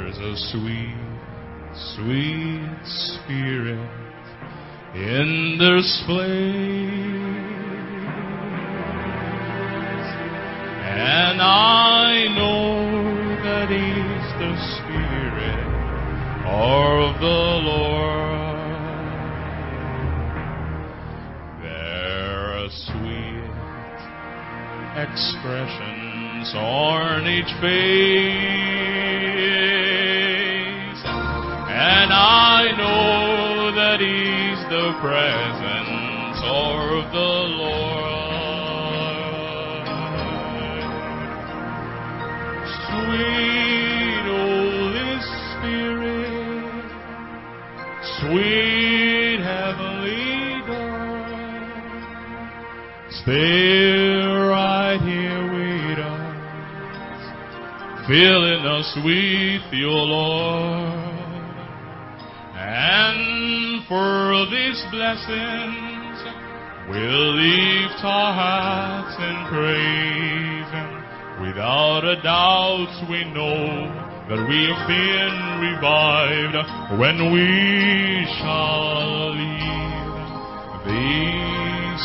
There's a sweet, sweet spirit in this place, and I know that He's the Spirit of the Lord. There are sweet expressions on each face, and I know that He's the presence of the Lord. Sweet Holy Spirit, sweet Heavenly Dove, stay right here with us, filling us with your Lord. And for these blessings, we'll lift our hearts in praise. Without a doubt, we know that we have been revived when we shall leave this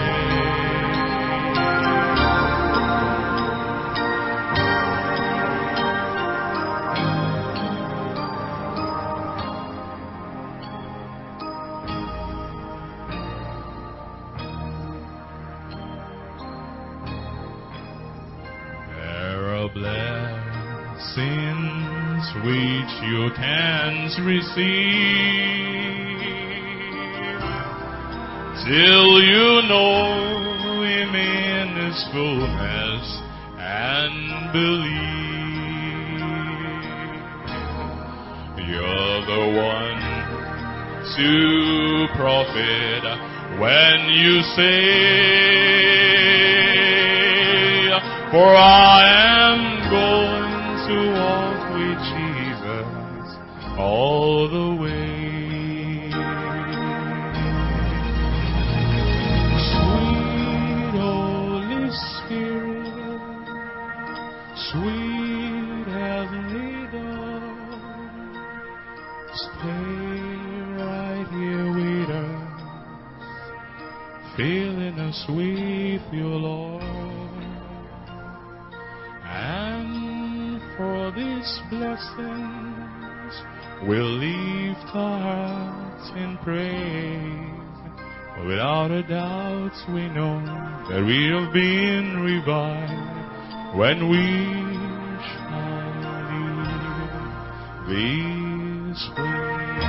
blessings which you can't receive till you know Him in His fullness and believe. You're the one to profit when you say, for I am going to walk with Jesus all the way. Sweet Holy Spirit, sweet Heavenly Dove, stay right here with us, filling us with your Lord. And for these blessings, we'll lift our hearts in praise. For without a doubt, we know that we have been revived when we shall leave this place.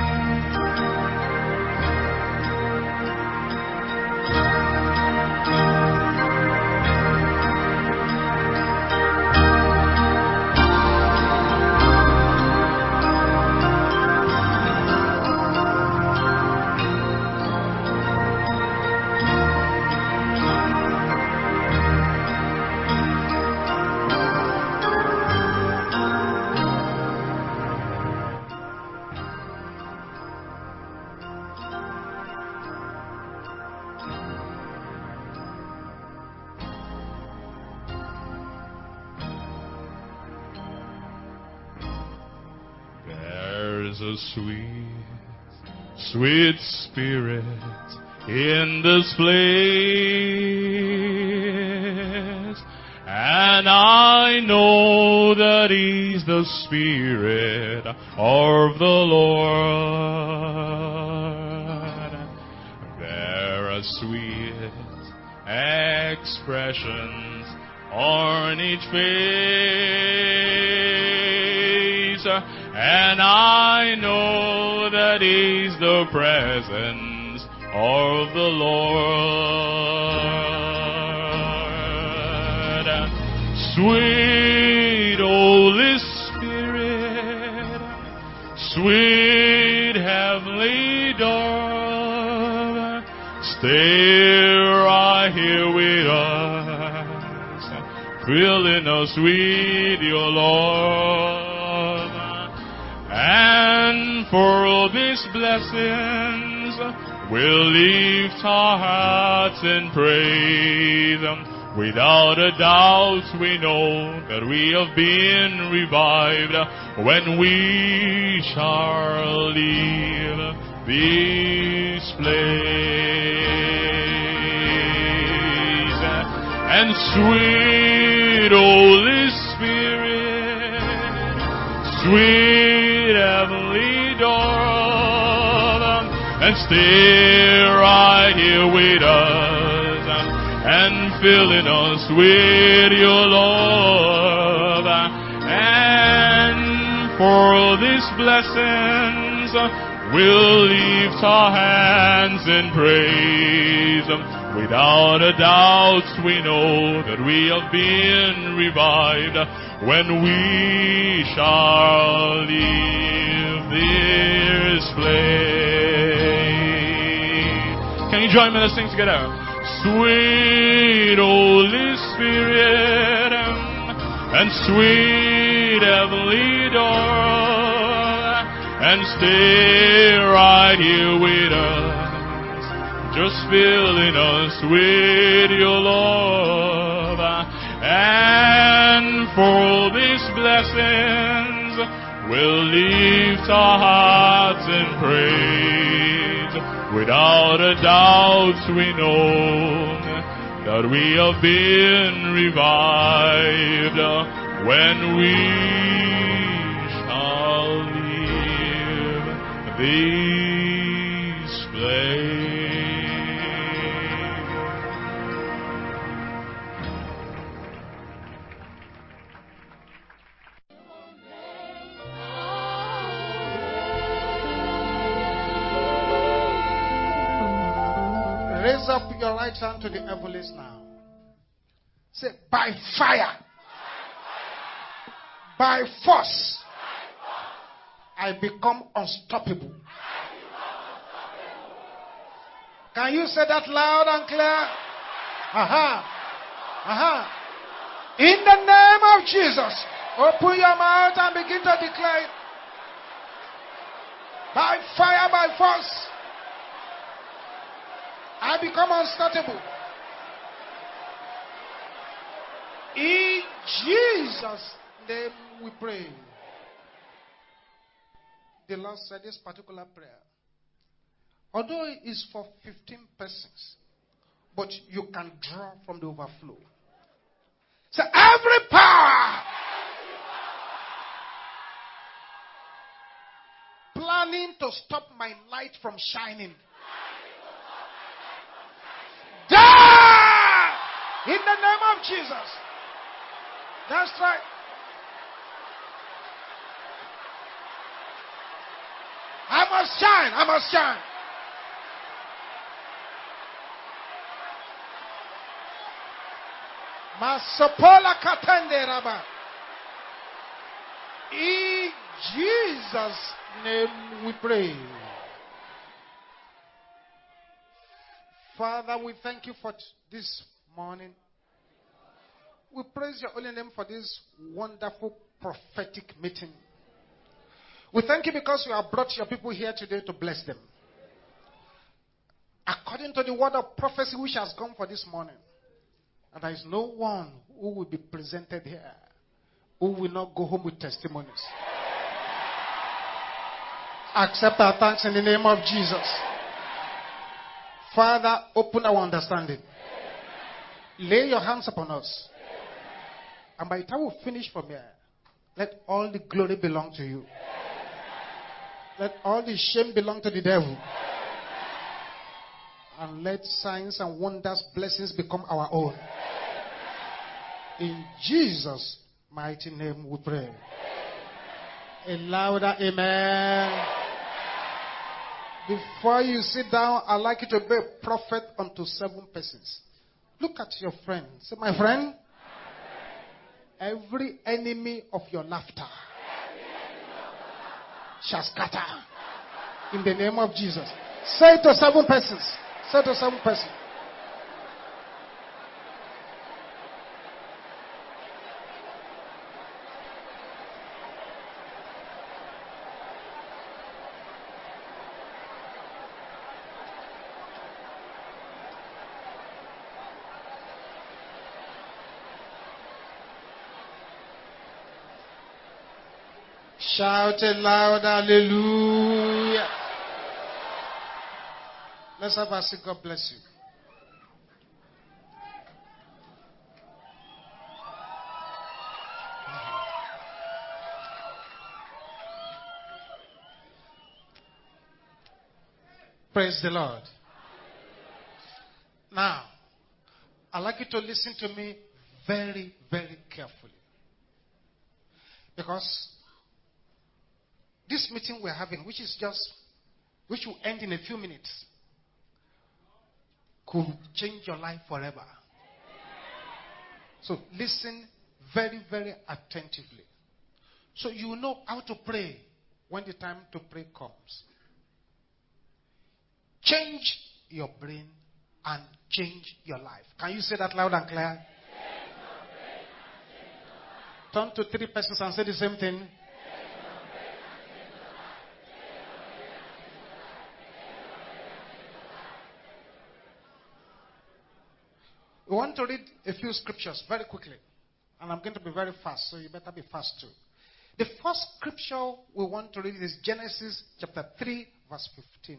There's a sweet, sweet spirit in this place, and I know that He's the Spirit of the Lord. There are sweet expressions on each face, and I know that He's the presence of the Lord. Sweet Holy Spirit, sweet Heavenly Dove, stay right here with us, filling us with your Lord. And for all these blessings, we'll lift our hearts in praise. Without a doubt we know that we have been revived when we shall leave this place. And sweet Holy Spirit, sweet heavenly dove, and stay right here with us and filling us with your love. And for these blessings we'll lift our hands in praise. Without a doubt we know that we have been revived when we shall leave this place. Can you join me? Let's sing together. Sweet Holy Spirit and sweet heavenly dove, and stay right here with us, just filling us with your love. And for these blessings we'll lift our hearts in praise. Without a doubt we know that we have been revived when we shall leave this place. Raise up your right hand to the heavens now. Say, by fire, by force, I become unstoppable. Can you say that loud and clear? Aha. Aha. In the name of Jesus, open your mouth and begin to declare it. By fire, by force, I become unstoppable. In Jesus' name we pray. The Lord said this particular prayer, although it is for 15 persons, but you can draw from the overflow. So every power planning to stop my light from shining, die in the name of Jesus. That's right. I must shine. I must shine. Masopola katende raba. In Jesus' name we pray. Father, we thank you for this morning. We praise your holy name for this wonderful prophetic meeting. We thank you because you have brought your people here today to bless them. According to the word of prophecy which has come for this morning, and there is no one who will be presented here who will not go home with testimonies. Accept our thanks in the name of Jesus. Father, open our understanding. Lay your hands upon us. And by the time we finish from here, let all the glory belong to you. Let all the shame belong to the devil. And let signs and wonders, blessings become our own. In Jesus' mighty name we pray. A louder amen. Before you sit down, I'd like you to be a prophet unto 7 persons. Look at your friend. Say, my friend, every enemy of your laughter shall scatter in the name of Jesus. Say it to 7 persons. Say it to 7 persons. Shout it loud, hallelujah. Let's have a say, God bless you. Praise the Lord. Now, I'd like you to listen to me very, very carefully. Because this meeting we're having, which will end in a few minutes, could change your life forever. So listen very, very attentively. So you will know how to pray when the time to pray comes. Change your brain and change your life. Can you say that loud and clear? Turn to 3 persons and say the same thing. We want to read a few scriptures very quickly. And I'm going to be very fast, so you better be fast too. The first scripture we want to read is Genesis chapter 3, verse 15.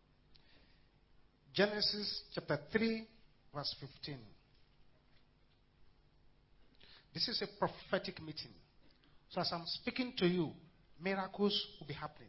Genesis chapter 3, verse 15. This is a prophetic meeting. So as I'm speaking to you, miracles will be happening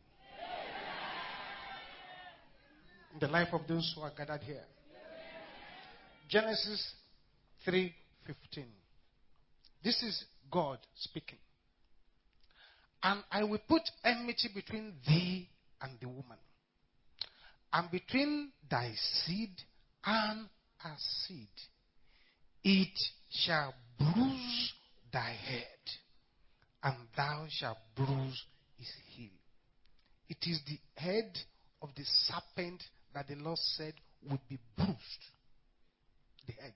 in the life of those who are gathered here. Genesis 3:15. This is God speaking. And I will put enmity between thee and the woman, and between thy seed and her seed. It shall bruise thy head, and thou shalt bruise his heel. It is the head of the serpent that the Lord said would be bruised. The head.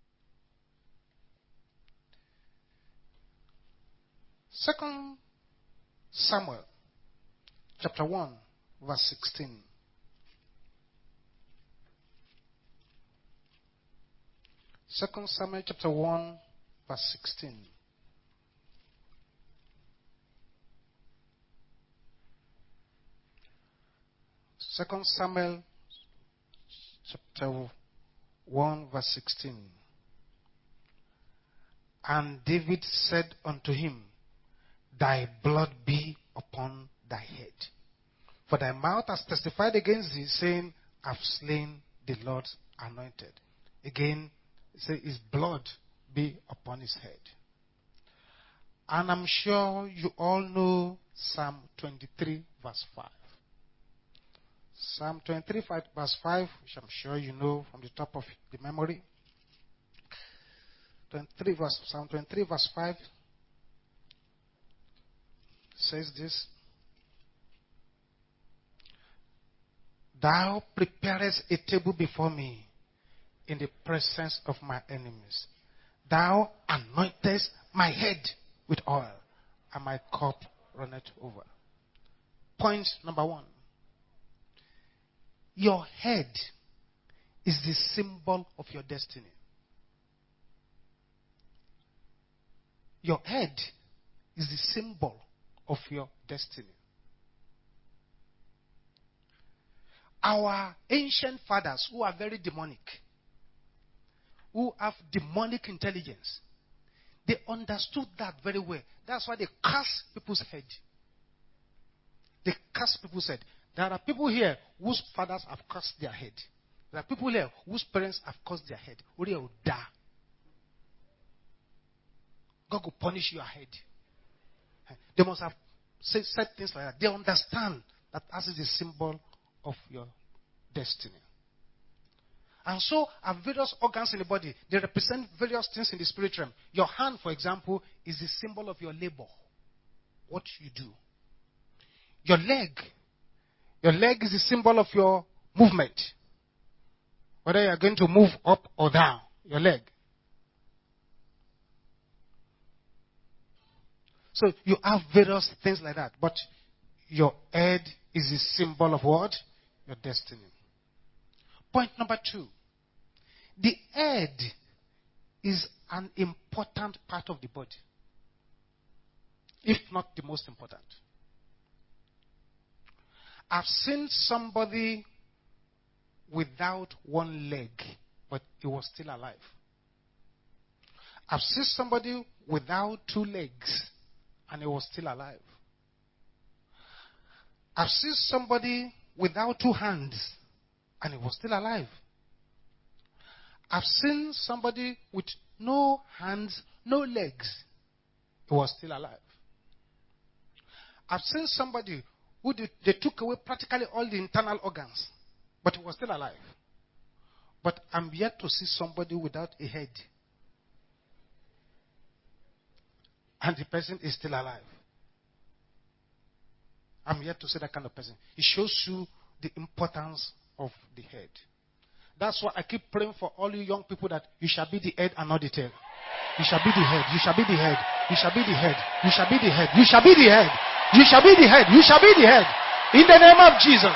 Second Samuel chapter 1 verse 16. Second Samuel chapter 1 verse 16. Second Samuel chapter 1 verse 16. And David said unto him, thy blood be upon thy head. For thy mouth has testified against thee, saying, I've slain the Lord's anointed. Again, say his blood be upon his head. And I'm sure you all know Psalm 23 verse 5. Psalm 23 verse 5, which I'm sure you know from the top of the memory. Psalm 23 verse 5 says this. Thou preparest a table before me in the presence of my enemies. Thou anointest my head with oil, and my cup runneth over. Point number 1. Your head is the symbol of your destiny. Your head is the symbol of your destiny. Our ancient fathers who are very demonic, who have demonic intelligence, they understood that very well. That's why they curse people's head. They curse people's head. There are people here whose fathers have cursed their head. There are people here whose parents have cursed their head. Uri will die. God will punish your head. They must have said things like that. They understand that as is a symbol of your destiny. And so are various organs in the body. They represent various things in the spirit realm. Your hand, for example, is the symbol of your labor. What you do. Your leg is the symbol of your movement. Whether you are going to move up or down, your leg. So you have various things like that. But your head is the symbol of what? Your destiny. Point number 2. The head is an important part of the body. If not the most important. I've seen somebody without one leg, but he was still alive. I've seen somebody without two legs, and he was still alive. I've seen somebody without two hands, and he was still alive. I've seen somebody with no hands, no legs. He was still alive. I've seen somebody who they took away practically all the internal organs, but he was still alive. But I'm yet to see somebody without a head, and the person is still alive. I'm yet to see that kind of person. It shows you the importance of the head. That's why I keep praying for all you young people that you shall be the head and not the tail. You shall be the head. You shall be the head. You shall be the head. You shall be the head. You shall be the head. You shall be the head. You shall be the head. In the name of Jesus.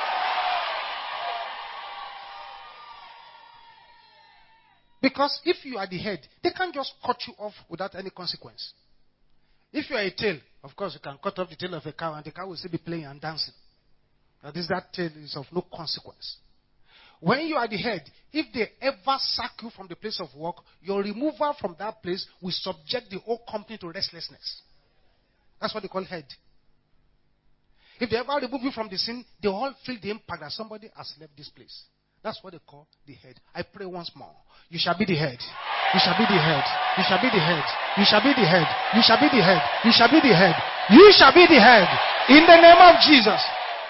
Because if you are the head, they can't just cut you off without any consequence. If you are a tail, of course you can cut off the tail of a cow and the cow will still be playing and dancing. That tail is of no consequence. When you are the head, if they ever sack you from the place of work, your removal from that place will subject the whole company to restlessness. That's what they call head. If they ever remove you from the scene, they all feel the impact that somebody has left this place. That's what they call the head. I pray once more. You shall be the head. You shall be the head. You shall be the head. You shall be the head. You shall be the head. You shall be the head. You shall be the head. In the name of Jesus.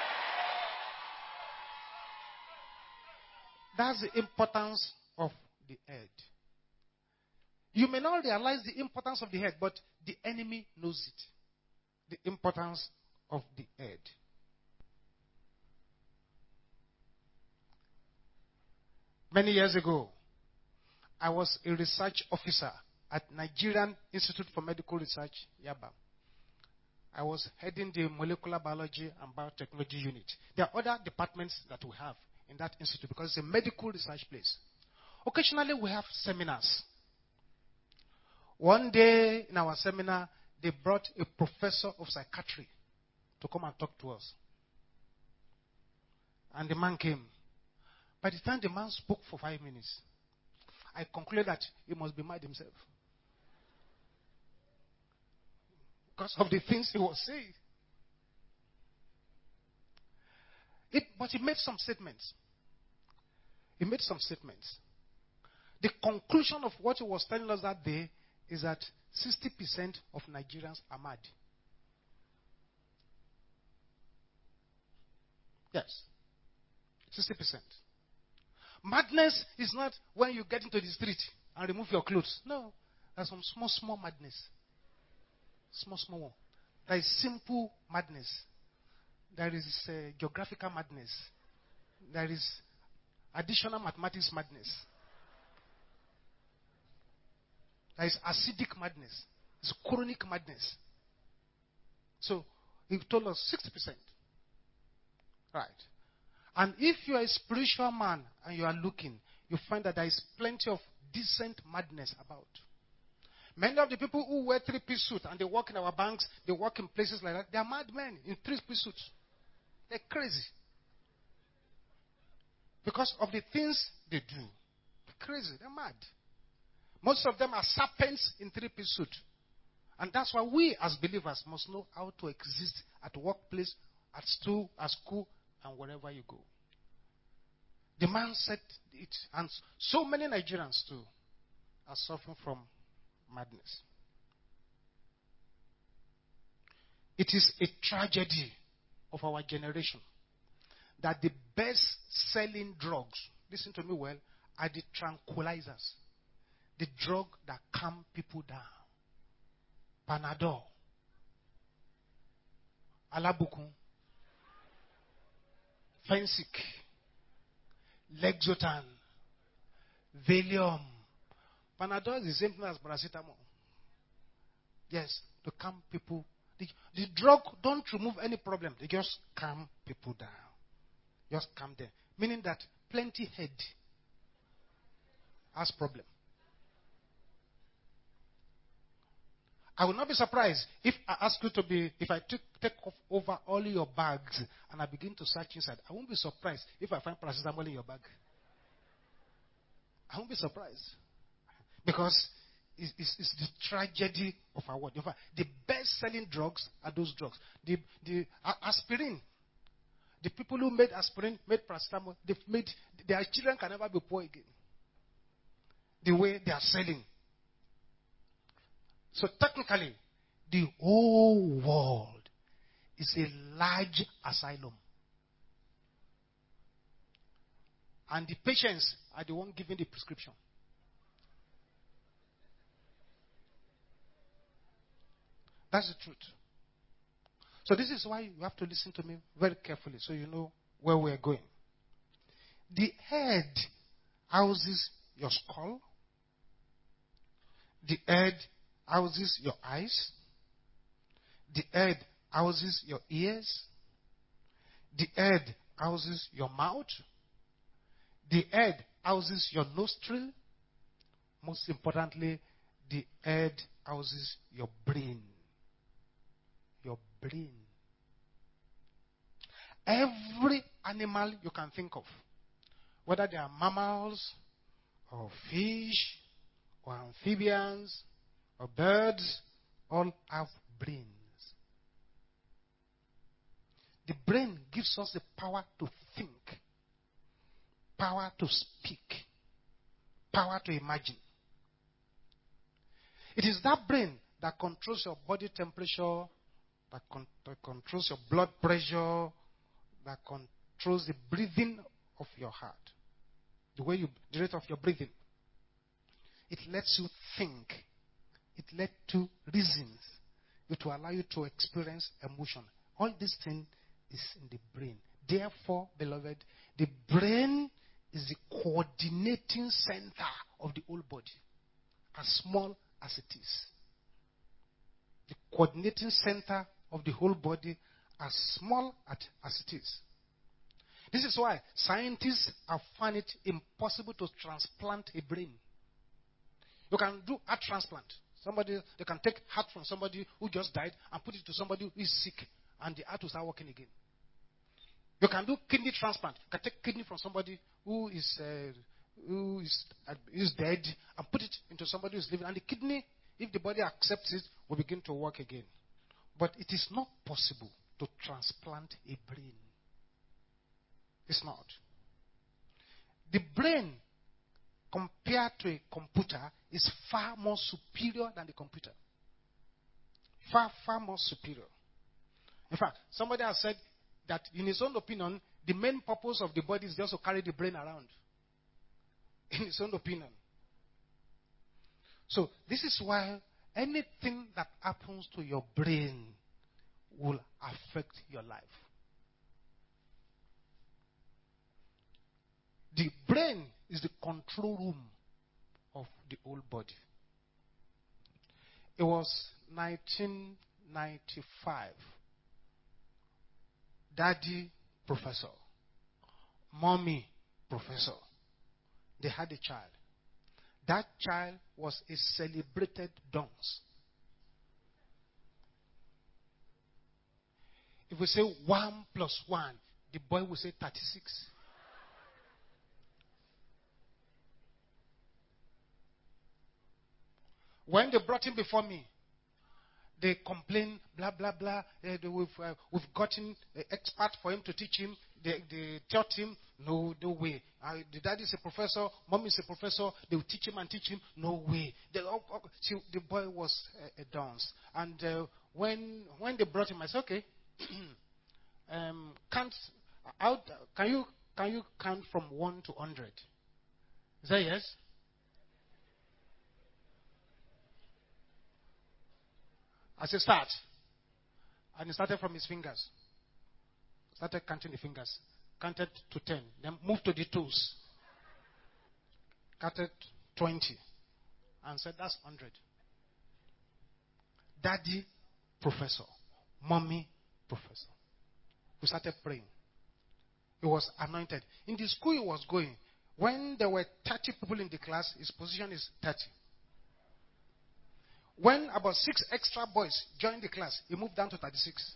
That's the importance of the head. You may not realize the importance of the head, but the enemy knows it. The importance of the head. Many years ago, I was a research officer at Nigerian Institute for Medical Research, Yaba. I was heading the molecular biology and biotechnology unit. There are other departments that we have in that institute because it's a medical research place. Occasionally we have seminars. One day in our seminar, they brought a professor of psychiatry to come and talk to us. And the man came. By the time the man spoke for 5 minutes, I concluded that he must be mad himself. Because of the things he was saying. But he made some statements. He made some statements. The conclusion of what he was telling us that day is that 60% of Nigerians are mad. Yes. 60%. Madness is not when you get into the street and remove your clothes. No. There's some small madness. Small one. There is simple madness. There is geographical madness. There is additional mathematics madness. There is acidic madness. It's chronic madness. So, he told us 60%. Right. And if you are a spiritual man and you are looking, you find that there is plenty of decent madness about. Many of the people who wear 3-piece suits and they work in our banks, they work in places like that, they are madmen in 3-piece suits. They're crazy. Because of the things they do. They're crazy. They're mad. Most of them are serpents in 3-piece suit. And that's why we as believers must know how to exist at workplace, at school, and wherever you go. The man said it. And so many Nigerians too are suffering from madness. It is a tragedy of our generation that the best-selling drugs, listen to me well, are the tranquilizers. The drug that calm people down. Panadol. Alabukun. Fensic. Lexotan. Valium. Panadol is the same thing as paracetamol. Yes, to calm people. The drug don't remove any problem. They just calm people down. Just calm them. Meaning that plenty head has problem. I will not be surprised if I ask you if I take off over all your bags and I begin to search inside. I won't be surprised if I find paracetamol in your bag. I won't be surprised. Because it's the tragedy of our world. In fact, the best-selling drugs are those drugs. The aspirin. The people who made aspirin, made paracetamol, their children can never be poor again. The way they are selling. So technically, the whole world is a large asylum. And the patients are the one giving the prescription. That's the truth. So this is why you have to listen to me very carefully so you know where we're going. The head houses your skull. The head houses your eyes. The head houses your ears. The head houses your mouth. The head houses your nostril. Most importantly, the head houses your brain. Your brain. Every animal you can think of, whether they are mammals, or fish, or amphibians, or birds, all have brains. The brain gives us the power to think, power to speak, power to imagine. It is that brain that controls your body temperature, that controls your blood pressure, that controls the breathing of your heart, the rate of your breathing. It lets you think. It lets you reason. It will allow you to experience emotion. All these things is in the brain. Therefore, beloved, the brain is the coordinating center of the whole body, as small as it is. The coordinating center of the whole body, as small as it is. This is why scientists have found it impossible to transplant a brain. You can do heart transplant. They can take heart from somebody who just died and put it to somebody who is sick, and the heart will start working again. You can do kidney transplant. You can take kidney from somebody who is dead and put it into somebody who is living, and the kidney, if the body accepts it, will begin to work again. But it is not possible to transplant a brain. It's not. The brain, compared to a computer, is far more superior than the computer. Far, far more superior. In fact, somebody has said that in his own opinion, the main purpose of the body is just to carry the brain around. In his own opinion. So, this is why anything that happens to your brain will affect your life. The brain is the control room of the whole body. It was 1995. Daddy, professor. Mommy, professor. They had a child. That child was a celebrated dunce. If we say 1 + 1, the boy will say 36. When they brought him before me, they complained, blah, blah, blah. We've gotten an expert for him to teach him. They taught him, no way. The daddy is a professor, mom is a professor. They will teach him and teach him. No way. The boy was a dunce. And when they brought him, I said, okay, can you count from 1 to 100? Is that yes? I said, start. And he started from his fingers. Started counting the fingers. Counted to 10. Then moved to the toes. Counted 20. And said, that's 100. Daddy, professor. Mommy, professor. We started praying. He was anointed. In the school he was going, when there were 30 people in the class, his position is 30. When about 6 extra boys joined the class, he moved down to 36.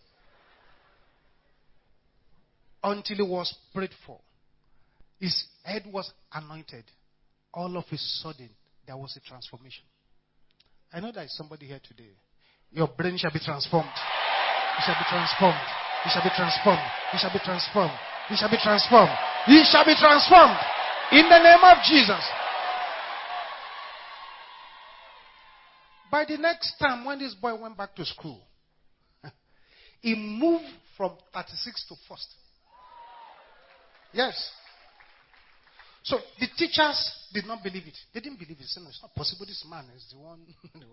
Until he was prayed for. His head was anointed. All of a sudden, there was a transformation. I know there is somebody here today. Your brain shall be transformed. It shall be transformed. It shall be transformed. It shall be transformed. It shall be transformed. It shall be transformed. In the name of Jesus. By the next time, when this boy went back to school, he moved from 36 to first. Yes. So the teachers did not believe it. They didn't believe it. They said, no, it's not possible. This man is the one.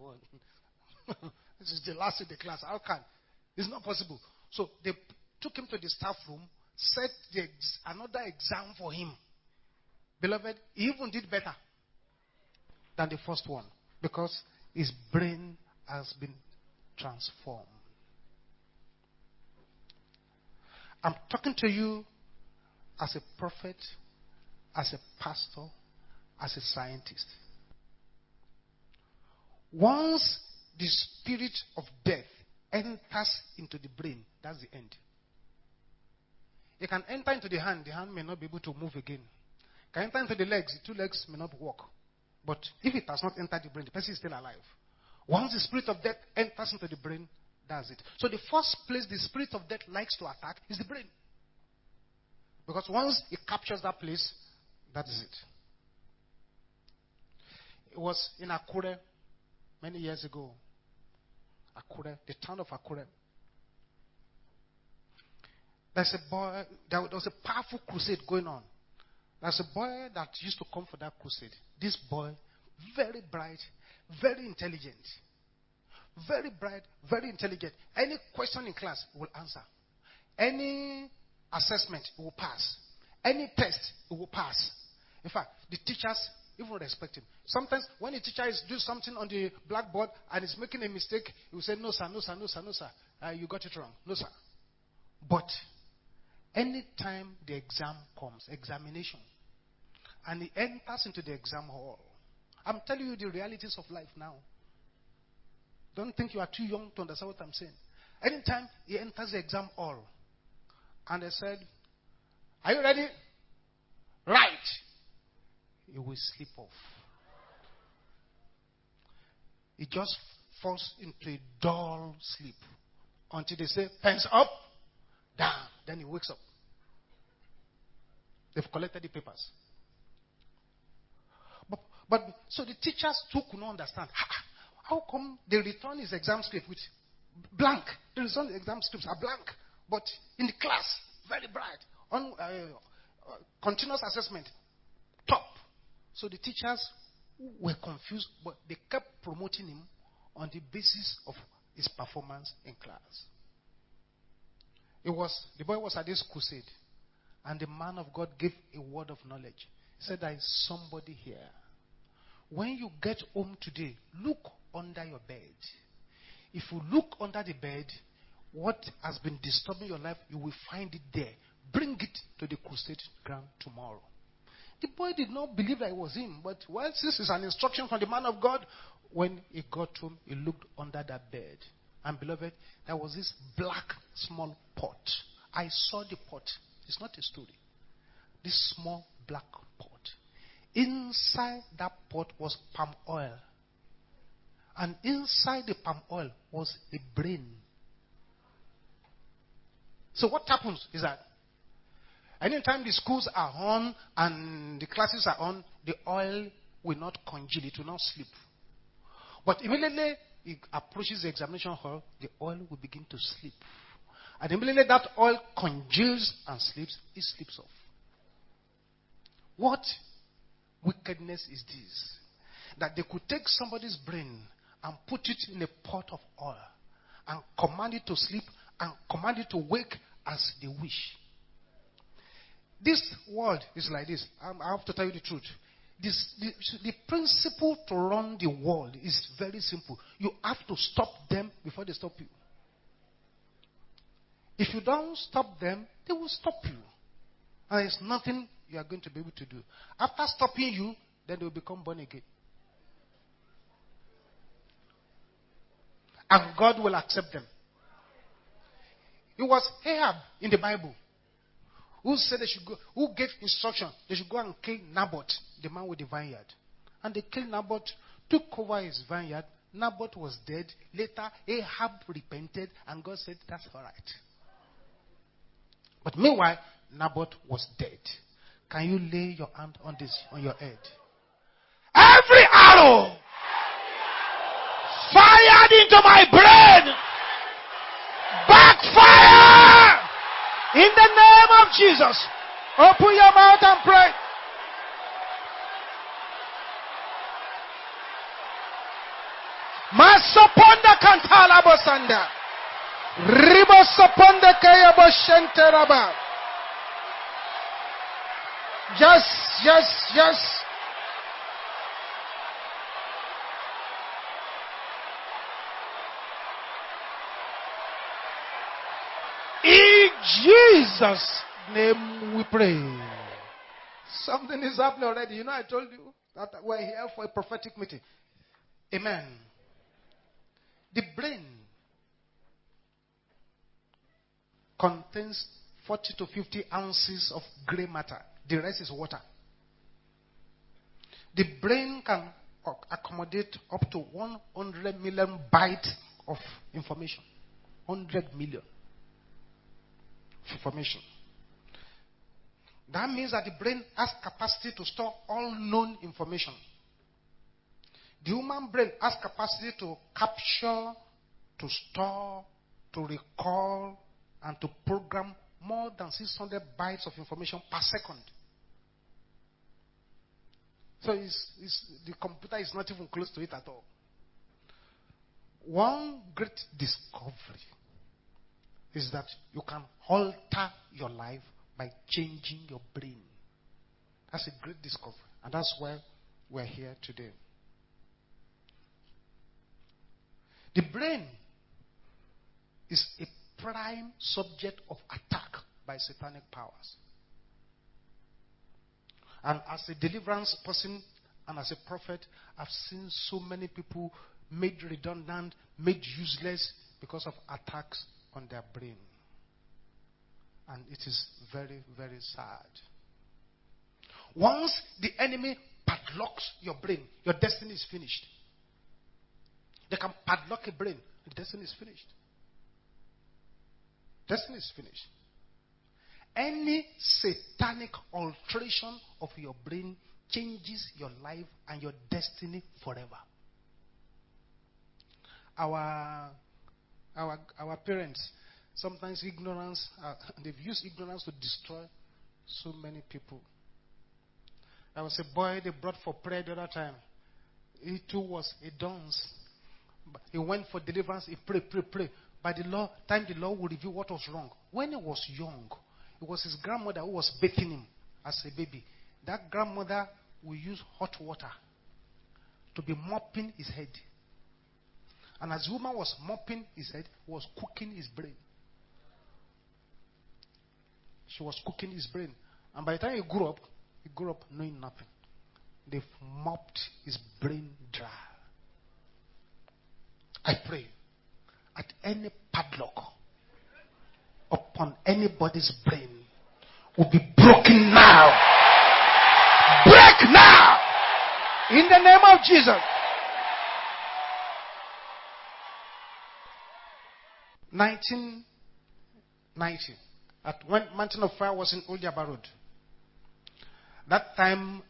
This is the last in the class. How can? It's not possible. So they took him to the staff room, set another exam for him. Beloved, he even did better than the first one because his brain has been transformed. I'm talking to you as a prophet, as a pastor, as a scientist. Once the spirit of death enters into the brain, that's the end. It can enter into the hand may not be able to move again. It can enter into the legs, the 2 legs may not work. But if it has not entered the brain, the person is still alive. Once the spirit of death enters into the brain, that's it. So the first place the spirit of death likes to attack is the brain. Because once it captures that place, that is it. It was in Akure many years ago. Akure, the town of Akure. There's a boy, there was a powerful crusade going on. There's a boy that used to come for that crusade. This boy, very bright, very intelligent. Very bright, very intelligent. Any question in class, he will answer. Any assessment, he will pass. Any test, he will pass. In fact, the teachers even respect him. Sometimes when the teacher is doing something on the blackboard and is making a mistake, he will say, no sir, no sir, no sir, no sir. You got it wrong. No sir. But anytime the exam comes, examination, and he enters into the exam hall, I'm telling you the realities of life now. Don't think you are too young to understand what I'm saying. Anytime he enters the exam hall, and they said, are you ready? Right. He will sleep off. He just falls into a dull sleep until they say, pens up, down. Then he wakes up. They've collected the papers. But so the teachers too could not understand. How come they return his exam script with blank? The exam scripts are blank. But in the class, very bright. On continuous assessment, top. So the teachers were confused, but they kept promoting him on the basis of his performance in class. The boy was at this crusade, and the man of God gave a word of knowledge. He said, there is somebody here. When you get home today, look under your bed. If you look under the bed, what has been disturbing your life, you will find it there. Bring it to the crusade ground tomorrow. The boy did not believe that it was him, but this is an instruction from the man of God. When he got home, he looked under that bed. And beloved, there was this black small pot. I saw the pot. It's not a story. This small black pot. Inside that pot was palm oil. And inside the palm oil was a brain. So what happens is that anytime the schools are on and the classes are on, the oil will not congeal, it will not sleep. But immediately it approaches the examination hall, the oil will begin to sleep. And immediately that oil congeals and sleeps, it sleeps off. What wickedness is this? That they could take somebody's brain and put it in a pot of oil and command it to sleep and command it to wake as they wish. This world is like this. I have to tell you the truth. The principle to run the world is very simple. You have to stop them before they stop you. If you don't stop them, they will stop you. And there's nothing you are going to be able to do. After stopping you, then they will become born again. And God will accept them. It was Ahab in the Bible who said they should go, who gave instruction they should go and kill Naboth, the man with the vineyard. And they killed Naboth, took over his vineyard. Naboth was dead. Later, Ahab repented, and God said, that's all right. But meanwhile, Naboth was dead. Can you lay your hand on this, on your head? Every arrow fired into my brain, backfire in the name of Jesus. Open your mouth and pray. Masoponda kantala bosanda. Ribo soponda kaya boshente raba. Yes. In Jesus' name we pray. Something is happening already. You know, I told you that we're here for a prophetic meeting. Amen. The brain contains 40 to 50 ounces of gray matter. The rest is water. The brain can accommodate up to 100 million bytes of information. 100 million information. That means that the brain has capacity to store all known information. The human brain has capacity to capture, to store, to recall, and to program more than 600 bytes of information per second. So the computer is not even close to it at all. One great discovery is that you can alter your life by changing your brain. That's a great discovery. And that's why we're here today. The brain is a prime subject of attack by satanic powers. And as a deliverance person and as a prophet, I've seen so many people made redundant, made useless because of attacks on their brain. And it is very, very sad. Once the enemy padlocks your brain, your destiny is finished. They can padlock a brain, the destiny is finished. Destiny is finished. Any satanic alteration of your brain changes your life and your destiny forever. Our parents, sometimes ignorance, they've used ignorance to destroy so many people. There was a boy they brought for prayer the other time. He too was a dunce. He went for deliverance, he prayed. By the time the Lord would reveal what was wrong. When he was young, it was his grandmother who was bathing him as a baby. That grandmother will use hot water to be mopping his head. And as the woman was mopping his head, was cooking his brain. She was cooking his brain. And by the time he grew up knowing nothing. They've mopped his brain dry. I pray at any padlock upon anybody's brain will be broken now. Break now! In the name of Jesus. 1990, when Mountain of Fire was in Old Yaba Road. That time,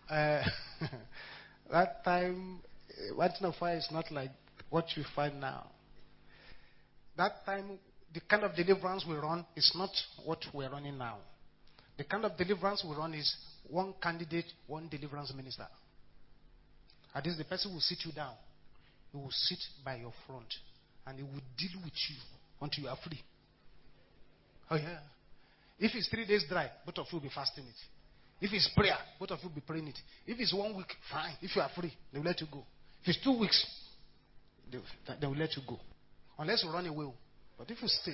Mountain of Fire is not like what you find now. That time, the kind of deliverance we run is not what we're running now. The kind of deliverance we run is one candidate, one deliverance minister. At least the person will sit you down. He will sit by your front. And he will deal with you until you are free. Oh yeah. If it's 3 days dry, both of you will be fasting it. If it's prayer, both of you will be praying it. If it's 1 week, fine. If you are free, they will let you go. If it's 2 weeks, they will let you go. Unless you run away. But if you stay,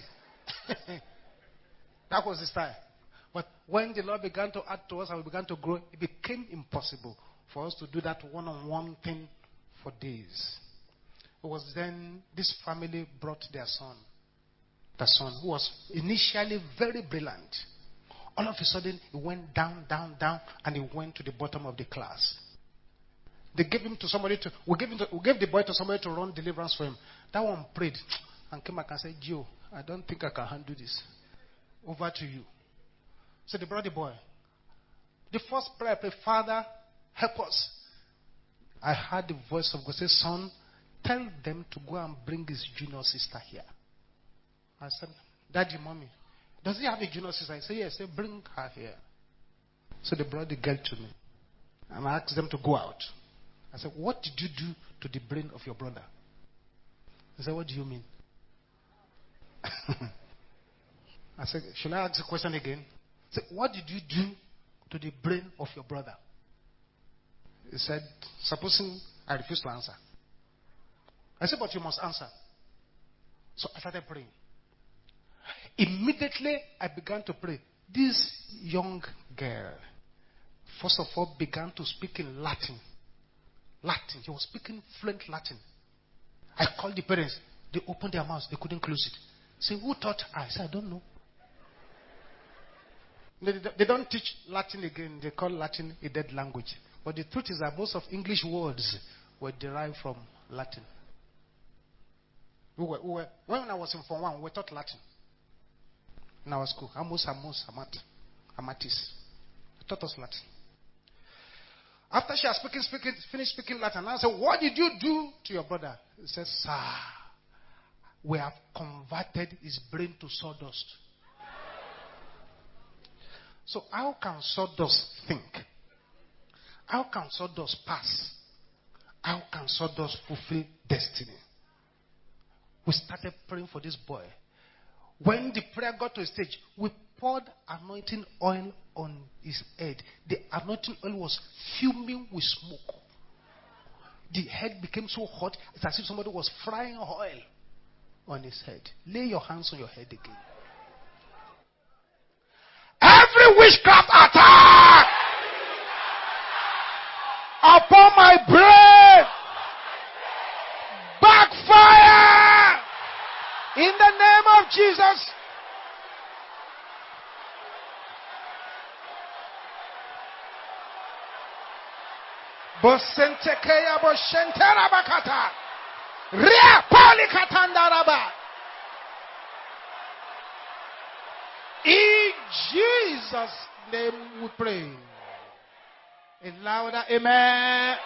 that was the style. But when the Lord began to add to us and we began to grow, it became impossible for us to do that one-on-one thing for days. It was then this family brought their son. The son, who was initially very brilliant. All of a sudden, he went down, down, down, and he went to the bottom of the class. They gave him to somebody to, we gave the boy to somebody to run deliverance for him. That one prayed and came back and said, Joe, I don't think I can handle this. Over to you. So they brought the boy. The first prayer I prayed, Father, help us. I heard the voice of God say, son, tell them to go and bring his junior sister here. I said, Daddy, mommy, does he have a junior sister? I said, yes. Say, bring her here. So they brought the girl to me. And I asked them to go out. I said, what did you do to the brain of your brother? He said, what do you mean? I said, should I ask the question again? I said, what did you do to the brain of your brother? He said, supposing I refuse to answer. I said, but you must answer. So I started praying. Immediately I began to pray. This young girl, first of all, began to speak in Latin. Latin. He was speaking fluent Latin. I called the parents. They opened their mouths. They couldn't close it. Say, who taught her? I said, I don't know. They don't teach Latin again. They call Latin a dead language. But the truth is that most of English words were derived from Latin. When I was in Form 1, we taught Latin in our school. Amatis. They taught us Latin. After she had finished speaking Latin, I said, what did you do to your brother? He said, sir, we have converted his brain to sawdust. So how can sawdust think? How can sawdust pass? How can sawdust fulfill destiny? We started praying for this boy. When the prayer got to a stage, we poured anointing oil on his head. The anointing oil was fuming with smoke. The head became so hot, it's as if somebody was frying oil on his head. Lay your hands on your head again. Every witchcraft attack upon my brain, backfire in the name of Jesus. Bosentekeya boshentera bakata. Ria palikatandaraba. In Jesus' name we pray. And louder, amen.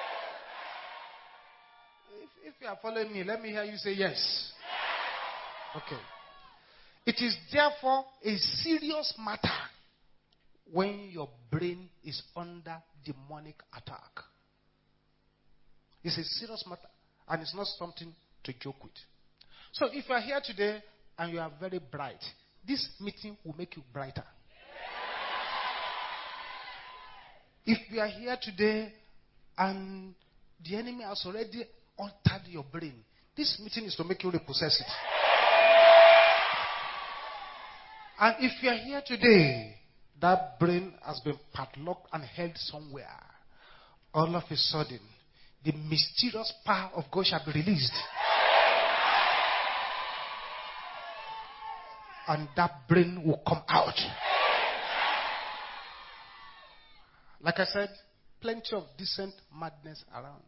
If you are following me, let me hear you say yes. Okay. It is therefore a serious matter when your brain is under demonic attack. It's a serious matter, and it's not something to joke with. So if you are here today and you are very bright, this meeting will make you brighter. If you are here today and the enemy has already altered your brain, this meeting is to make you repossess it. And if you are here today, that brain has been padlocked and held somewhere. All of a sudden, the mysterious power of God shall be released. And that brain will come out. Like I said, plenty of decent madness around.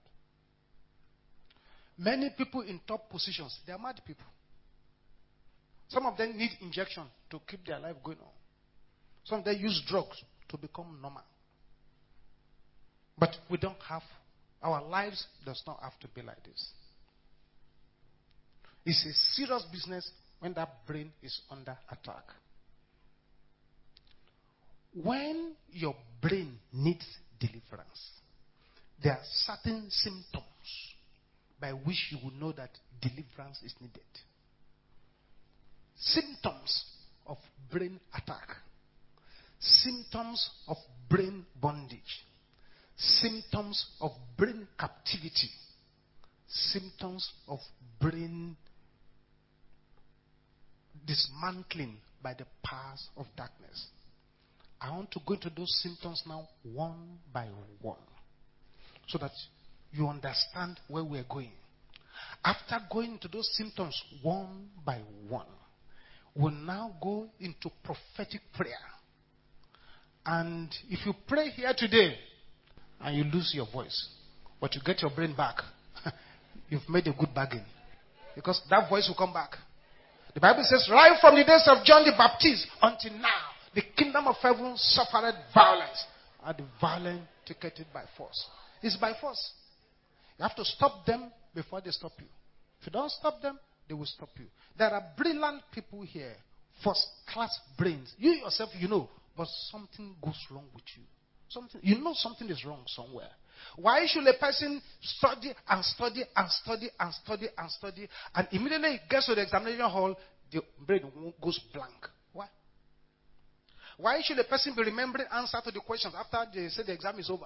Many people in top positions, they are mad people. Some of them need injection to keep their life going on. Some of them use drugs to become normal. But we don't have, our lives does not have to be like this. It's a serious business when that brain is under attack. When your brain needs deliverance, there are certain symptoms by which you will know that deliverance is needed. Symptoms of brain attack. Symptoms of brain bondage. Symptoms of brain captivity. Symptoms of brain dismantling by the powers of darkness. I want to go into those symptoms now one by one so that you understand where we're going. After going into those symptoms one by one, we'll now go into prophetic prayer. And if you pray here today and you lose your voice, but you get your brain back, you've made a good bargain. Because that voice will come back. The Bible says, right from the days of John the Baptist until now, the kingdom of heaven suffered violence, and the violent took it by force. It's by force. You have to stop them before they stop you. If you don't stop them, they will stop you. There are brilliant people here, first class brains. You yourself, you know, but something goes wrong with you. Something is wrong somewhere. Why should a person study and study and study and study and study, and immediately he gets to the examination hall, the brain goes blank? Why? Why should a person be remembering answer to the questions after they say the exam is over?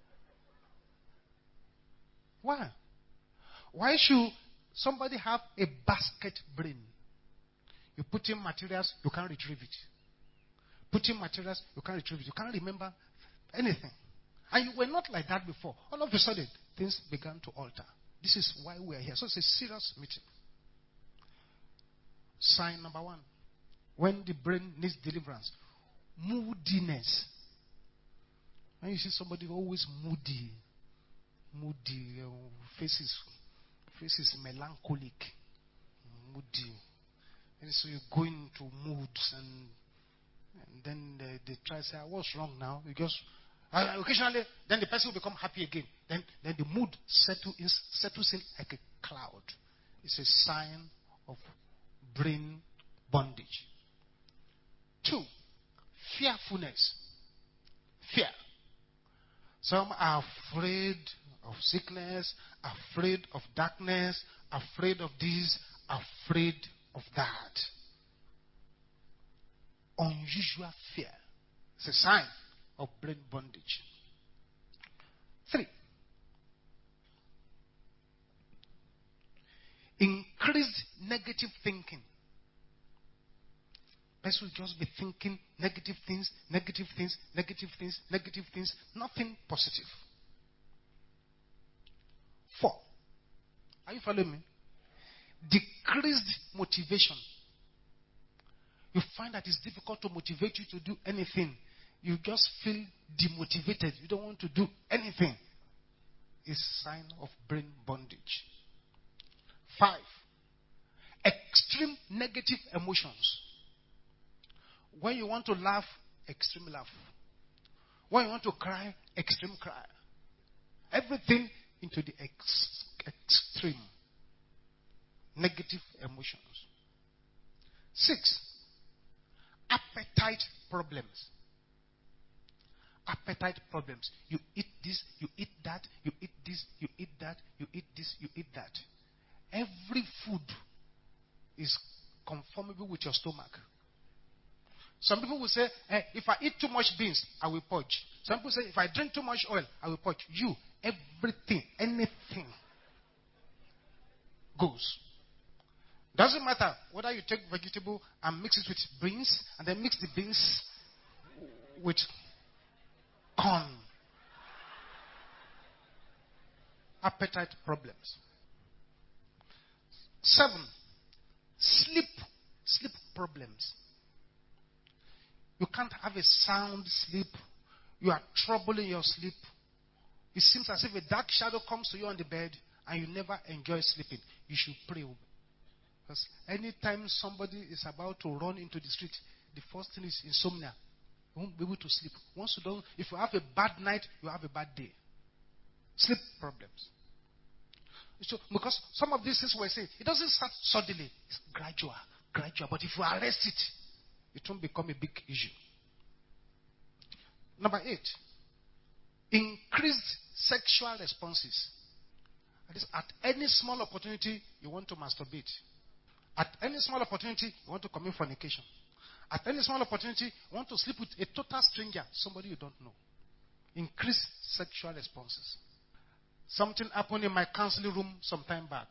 Why? Why should somebody have a basket brain? You put in materials, you can't retrieve it. Put in materials, you can't retrieve it. You can't remember anything. And you were not like that before. All of a sudden, things began to alter. This is why we are here. So it's a serious meeting. Sign number 1. When the brain needs deliverance. Moodiness. When you see somebody always moody, face is melancholic, moody. And so you go into moods and then they try to say, what's wrong now? Because occasionally, then the person will become happy again. Then the mood settles in like a cloud. It's a sign of brain bondage. 2, fearfulness. Fear. Some are afraid of sickness, afraid of darkness, afraid of this, afraid of that. Unusual fear. It's a sign of brain bondage. 3, increased negative thinking. Person will just be thinking negative things, nothing positive. 4, are you following me? Decreased motivation. You find that it's difficult to motivate you to do anything. You just feel demotivated. You don't want to do anything. It's a sign of brain bondage. 5, extreme negative emotions. When you want to laugh, extreme laugh. When you want to cry, extreme cry. Everything into the extreme. Negative emotions. 6, appetite problems. Appetite problems. You eat this, you eat that, you eat this, you eat that, you eat this, you eat that. Every food is conformable with your stomach. Some people will say, if I eat too much beans, I will purge. Some people say, if I drink too much oil, I will purge. You, everything, anything goes. Doesn't matter whether you take vegetable and mix it with beans, and then mix the beans with corn. Appetite problems. 7, sleep problems. You can't have a sound sleep. You are troubling your sleep. It seems as if a dark shadow comes to you on the bed and you never enjoy sleeping. You should pray. Because anytime somebody is about to run into the street, the first thing is insomnia. You won't be able to sleep. Once you don't, if you have a bad night, you have a bad day. Sleep problems. So, because some of these things we're saying, it doesn't start suddenly. It's gradual. But if you arrest it, it won't become a big issue. Number 8, increased sexual responses. That is, at any small opportunity, you want to masturbate. At any small opportunity, you want to commit fornication. At any small opportunity, you want to sleep with a total stranger, somebody you don't know. Increased sexual responses. Something happened in my counseling room some time back.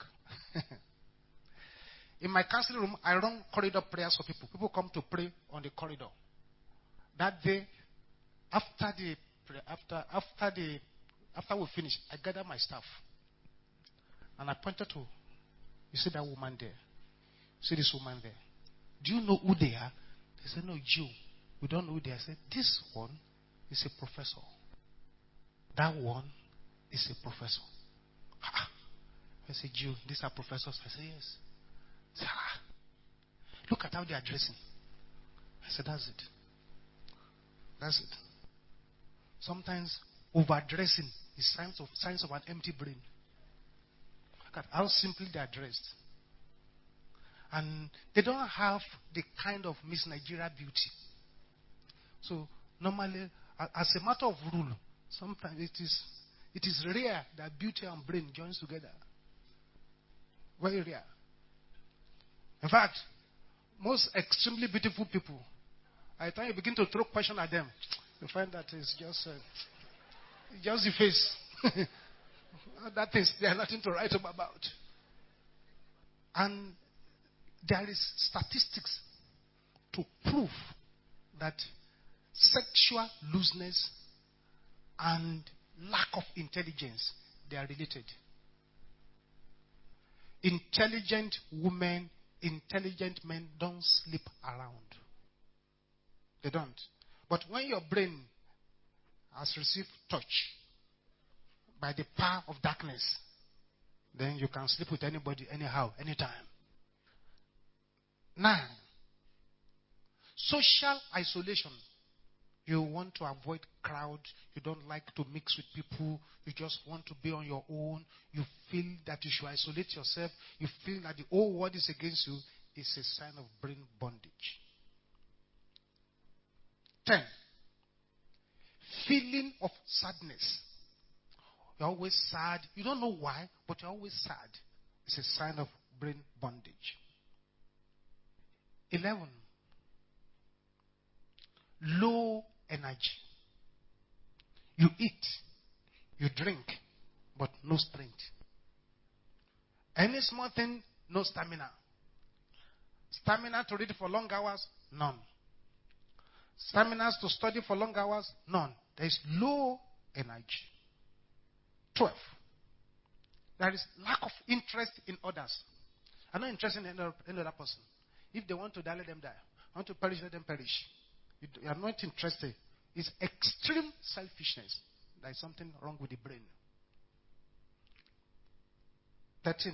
In my counseling room, I run corridor prayers for people. People come to pray on the corridor. That day, after we finish, I gather my staff. And I pointed to You see that woman there? See this woman there? Do you know who they are? They said, no, Jew. We don't know who they are. I said, this one is a professor. That one is a professor. I said, Jew, these are professors. I said, yes. I said, look at how they are dressing. I said, that's it. That's it. Sometimes overdressing is signs of an empty brain. Look at how simply they are dressed. And they don't have the kind of Miss Nigeria beauty. So normally, as a matter of rule, sometimes it is rare that beauty and brain joins together. Very rare. In fact, most extremely beautiful people, by the time you begin to throw question at them, you find that it's just the face. That is, there's nothing to write about. And there is statistics to prove that sexual looseness and lack of intelligence, they are related. Intelligent women, intelligent men don't sleep around. They don't. But when your brain has received touch by the power of darkness, then you can sleep with anybody, anyhow, anytime. 9. Social isolation. You want to avoid crowd. You don't like to mix with people. You just want to be on your own. You feel that you should isolate yourself. You feel that the whole world is against you. It's a sign of brain bondage. 10. Feeling of sadness. You're always sad. You don't know why, but you're always sad. It's a sign of brain bondage. 11. Low energy. You eat, you drink, but no strength. Any small thing, no stamina. Stamina to read for long hours, none. Stamina to study for long hours, none. There is low energy. 12. There is lack of interest in others. I'm not interested in any other person. If they want to die, let them die. I want to perish, let them perish. You are not interested. It's extreme selfishness. There is something wrong with the brain. 13.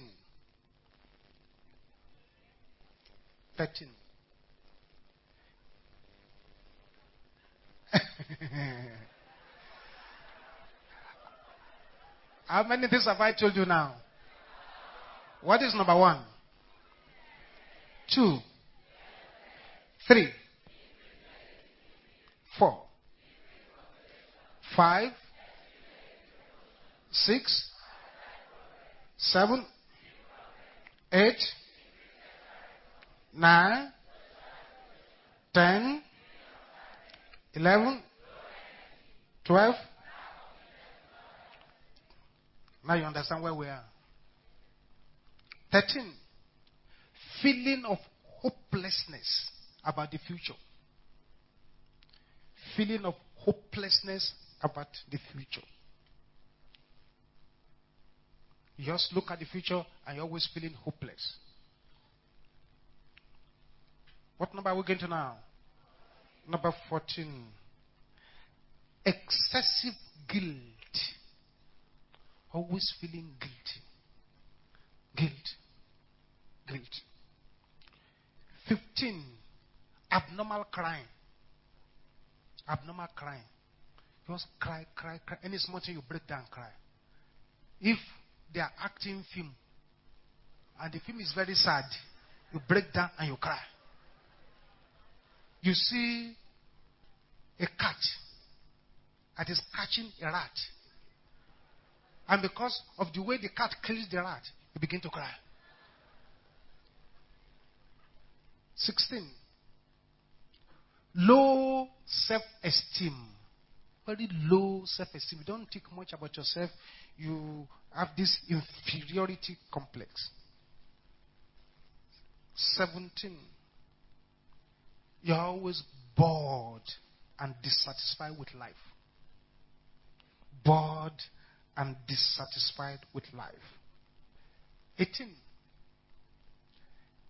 How many things have I told you now? What is number 1? 2, 3, 4, 5, 6, 7, 8, 9, 10, 11, 12. Now you understand where we are. 13. Feeling of hopelessness about the future. Feeling of hopelessness about the future. You just look at the future and you're always feeling hopeless. What number are we going to now? Number 14. Excessive guilt. Always feeling guilty. Guilt. 15. Abnormal crying. Abnormal crying. You just cry. Any small thing you break down, cry. If they are acting film and the film is very sad, you break down and you cry. You see a cat that is catching a rat, and because of the way the cat kills the rat, you begin to cry. 16. Low self-esteem. Very low self-esteem. You don't think much about yourself. You have this inferiority complex. 17. You're always bored and dissatisfied with life. Bored and dissatisfied with life. 18.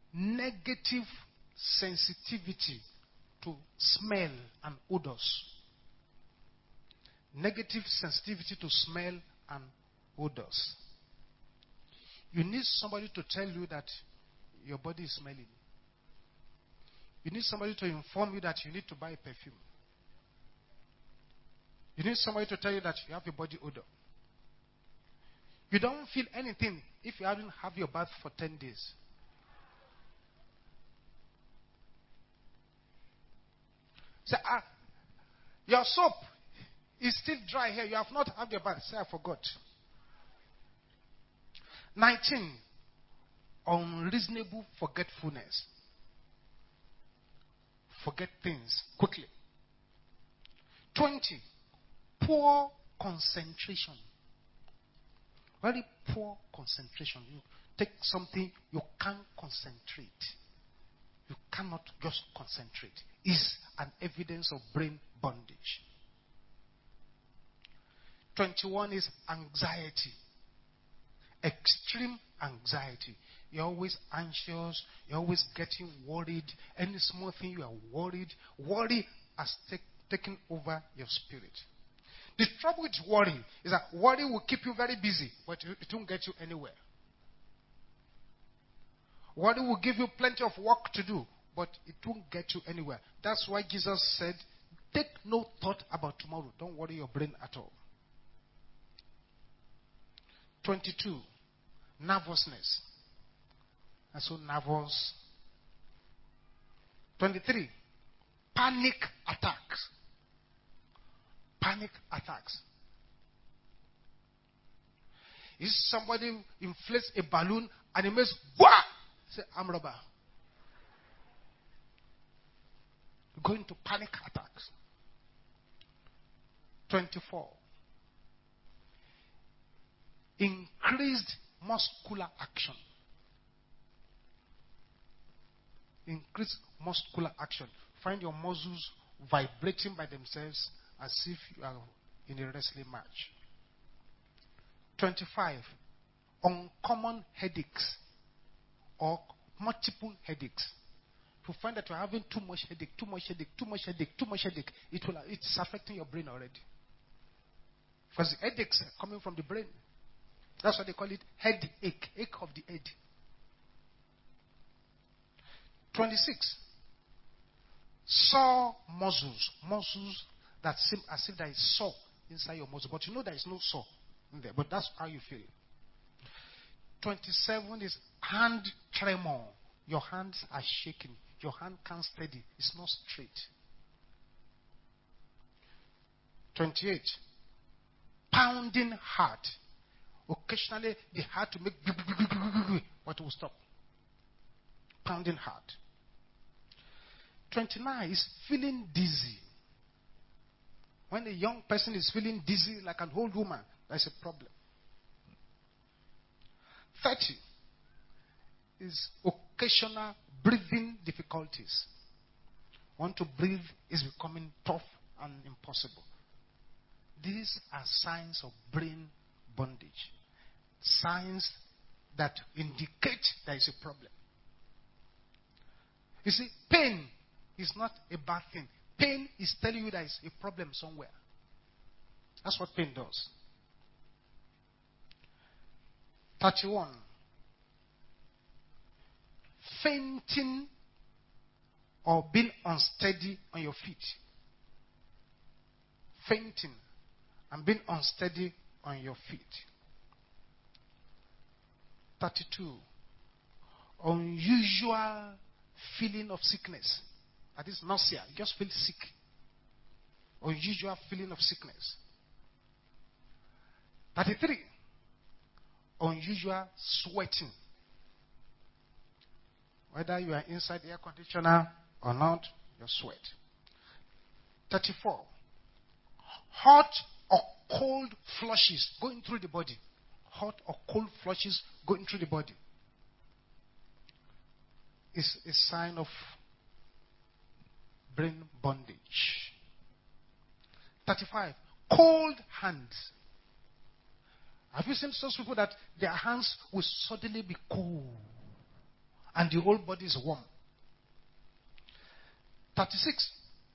negative sensitivity to smell and odors. Negative sensitivity to smell and odors. You need somebody to tell you that your body is smelling. You need somebody to inform you that you need to buy perfume. You need somebody to tell you that you have a body odor. You don't feel anything if you haven't had your bath for 10 days. Say, your soap is still dry here. You have not had your bath. Say, I forgot. 19. Unreasonable forgetfulness. Forget things quickly. 20. Poor concentration. Very poor concentration. You take something, you can't concentrate. You cannot just concentrate. Is an evidence of brain bondage. 21 is anxiety. Extreme anxiety. You're always anxious. You're always getting worried. Any small thing you are worried. Worry has taken over your spirit. The trouble with worry is that worry will keep you very busy, but it won't get you anywhere. Worry will give you plenty of work to do, but it won't get you anywhere. That's why Jesus said, take no thought about tomorrow. Don't worry your brain at all. 22. Nervousness. And so nervous. 23. Panic attacks. Panic attacks. If somebody inflates a balloon and it makes wah, say, I'm robber. You go into panic attacks. 24. Increased muscular action. Increased muscular action. Find your muscles vibrating by themselves as if you are in a wrestling match. 25. Uncommon headaches or multiple headaches. If you find that you're having too much headache, it's affecting your brain already. Because the headaches are coming from the brain. That's why they call it headache, ache of the head. 26. Sore muscles that seem as if there is sore inside your muscle, but you know there is no sore in there, but that's how you feel. 27 is hand tremor. Your hands are shaking. Your hand can't steady. It's not straight. 28. Pounding heart. Occasionally the heart will make but it will stop. Pounding heart. 29 is feeling dizzy. When a young person is feeling dizzy like an old woman, that's a problem. 30 is occasional breathing difficulties. Want to breathe is becoming tough and impossible. These are signs of brain bondage. Signs that indicate there is a problem. You see, pain is not a bad thing. Pain is telling you there is a problem somewhere. That's what pain does. 31. Fainting or being unsteady on your feet. Fainting and being unsteady on your feet. 32. Unusual feeling of sickness. That is nausea. You just feel sick. Unusual feeling of sickness. 33. Unusual sweating. Whether you are inside the air conditioner or not, you sweat. 34. Hot or cold flushes going through the body. Hot or cold flushes going through the body is a sign of brain bondage. 35. Cold hands. Have you seen those people that their hands will suddenly be cold? and the whole body is warm. 36.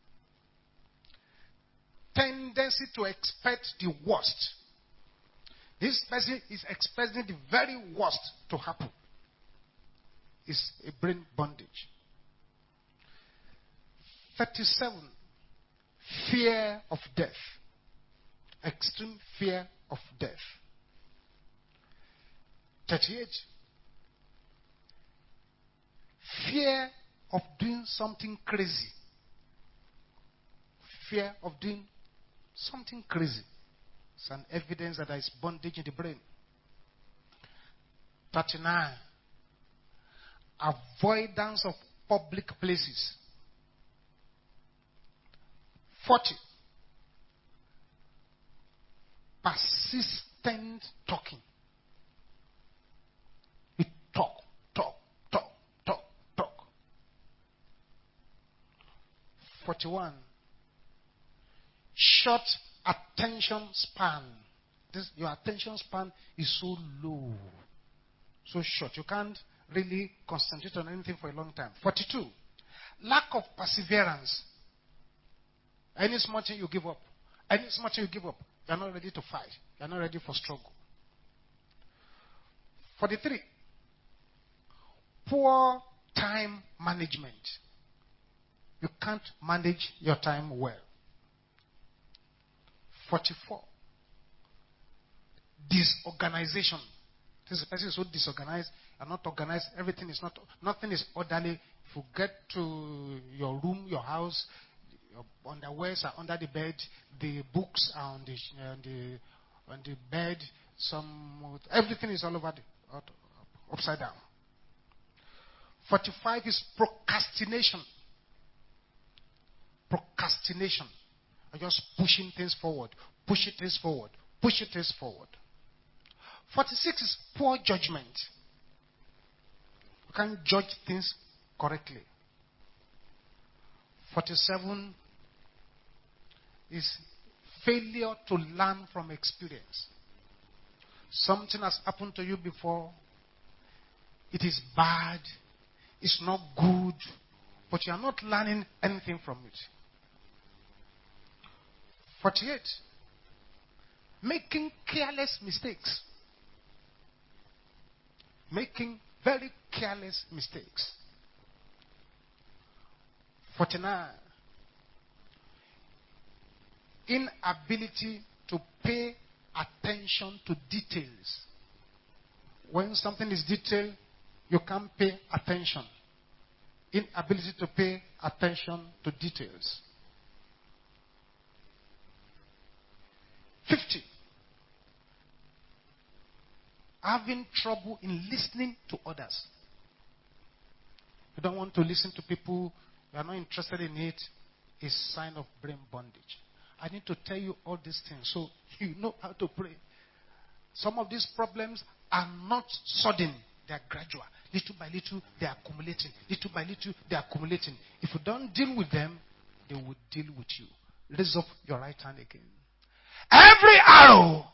Tendency to expect the worst. This person is expecting the very worst to happen. It's a brain bondage. 37. Fear of death. Extreme fear of death. 38. Fear of doing something crazy. Fear of doing something crazy. It's an evidence that there is bondage in the brain. 39. Avoidance of public places. 40. Persistent talking. We talk. 41. Short attention span. Your attention span is so low, so short. You can't really concentrate on anything for a long time. 42. Lack of perseverance. Any small thing you give up. Any small thing you give up. You're not ready to fight. You're not ready for struggle. 43. Poor time management. You can't manage your time well. 44. Disorganization. This person is so disorganized and not organized. Nothing is orderly. If you get to your room, your house, your underwears are under the bed, the books are on the bed, everything is all over upside down. 45 is procrastination. Procrastination. You're just pushing things forward. 46 is poor judgment. You can't judge things correctly. 47 is failure to learn from experience. Something has happened to you before. It is bad. It's not good. But you are not learning anything from it. 48. Making careless mistakes. Making very careless mistakes. 49. Inability to pay attention to details. When something is detailed, you can't pay attention. Inability to pay attention to details. 50. Having trouble in listening to others. You don't want to listen to people, you are not interested in it. It's a sign of brain bondage. I need to tell you all these things so you know how to pray. Some of these problems are not sudden, they are gradual. Little by little, they are accumulating. Little by little, they are accumulating. If you don't deal with them, they will deal with you. Raise up your right hand again. Every arrow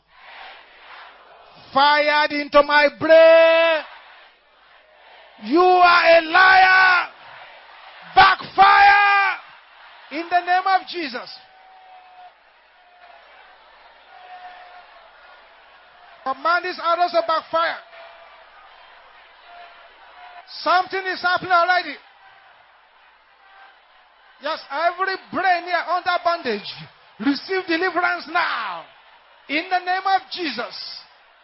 fired into my brain, you are a liar. Backfire in the name of Jesus. Command these arrows to backfire. Something is happening already. Yes, every brain here under bondage, receive deliverance now. In the name of Jesus.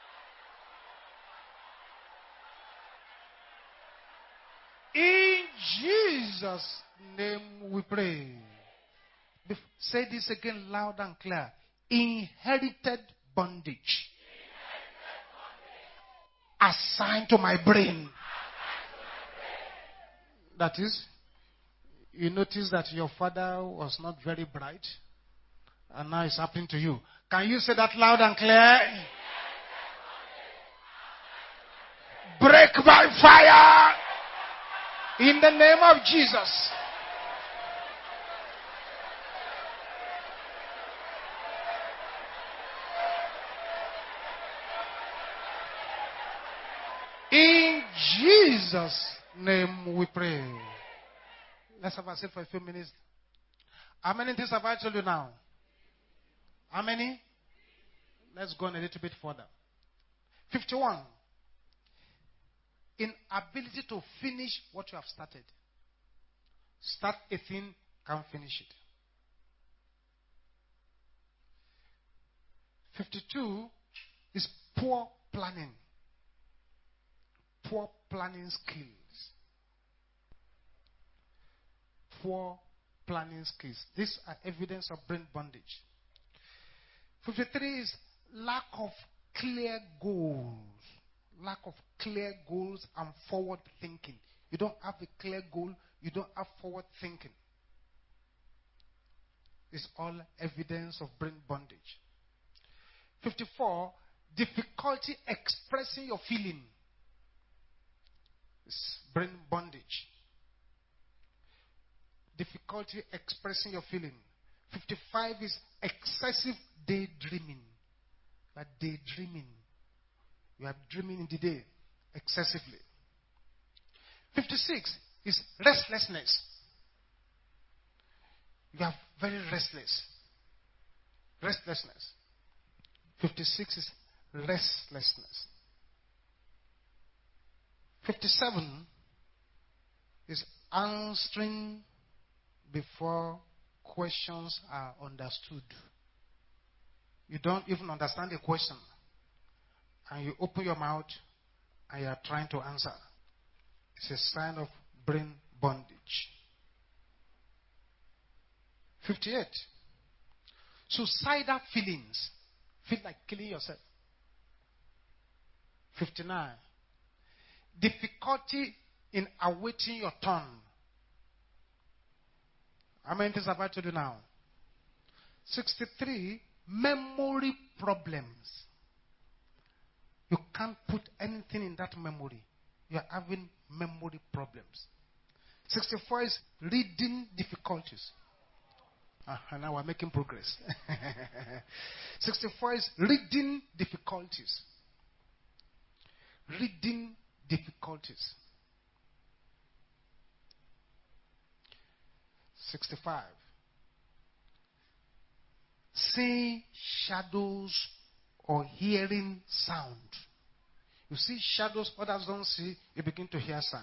In Jesus' name we pray. Say this again loud and clear. Inherited bondage. Assigned to my brain. That is, you notice that your father was not very bright, and now it's happening to you. Can you say that loud and clear? Break by fire in the name of Jesus. In Jesus' name we pray. Let's have a seat for a few minutes. How many things have I told you now? How many? Let's go on a little bit further. 51. Inability to finish what you have started. Start a thing, can't finish it. 52 is poor planning. Poor planning skills. Poor planning skills. These are evidence of brain bondage. 53 is lack of clear goals. Lack of clear goals and forward thinking. You don't have a clear goal, you don't have forward thinking. It's all evidence of brain bondage. 54, difficulty expressing your feeling. It's brain bondage. Difficulty expressing your feeling. 55 is excessive daydreaming. You are daydreaming. You are dreaming in the day excessively. 56 is restlessness. You are very restless. Restlessness. 56 is restlessness. 57 is answering before questions are understood. You don't even understand the question, and you open your mouth and you are trying to answer. It's a sign of brain bondage. 58. Suicidal feelings. Feel like killing yourself. 59. Difficulty in awaiting your turn. How many things have I told you now? 63. Memory problems. You can't put anything in that memory. You are having memory problems. 64 is reading difficulties. Now we're making progress. 64 is reading difficulties. Reading difficulties. 65. Seeing shadows or hearing sound. You see shadows others don't see, you begin to hear sound.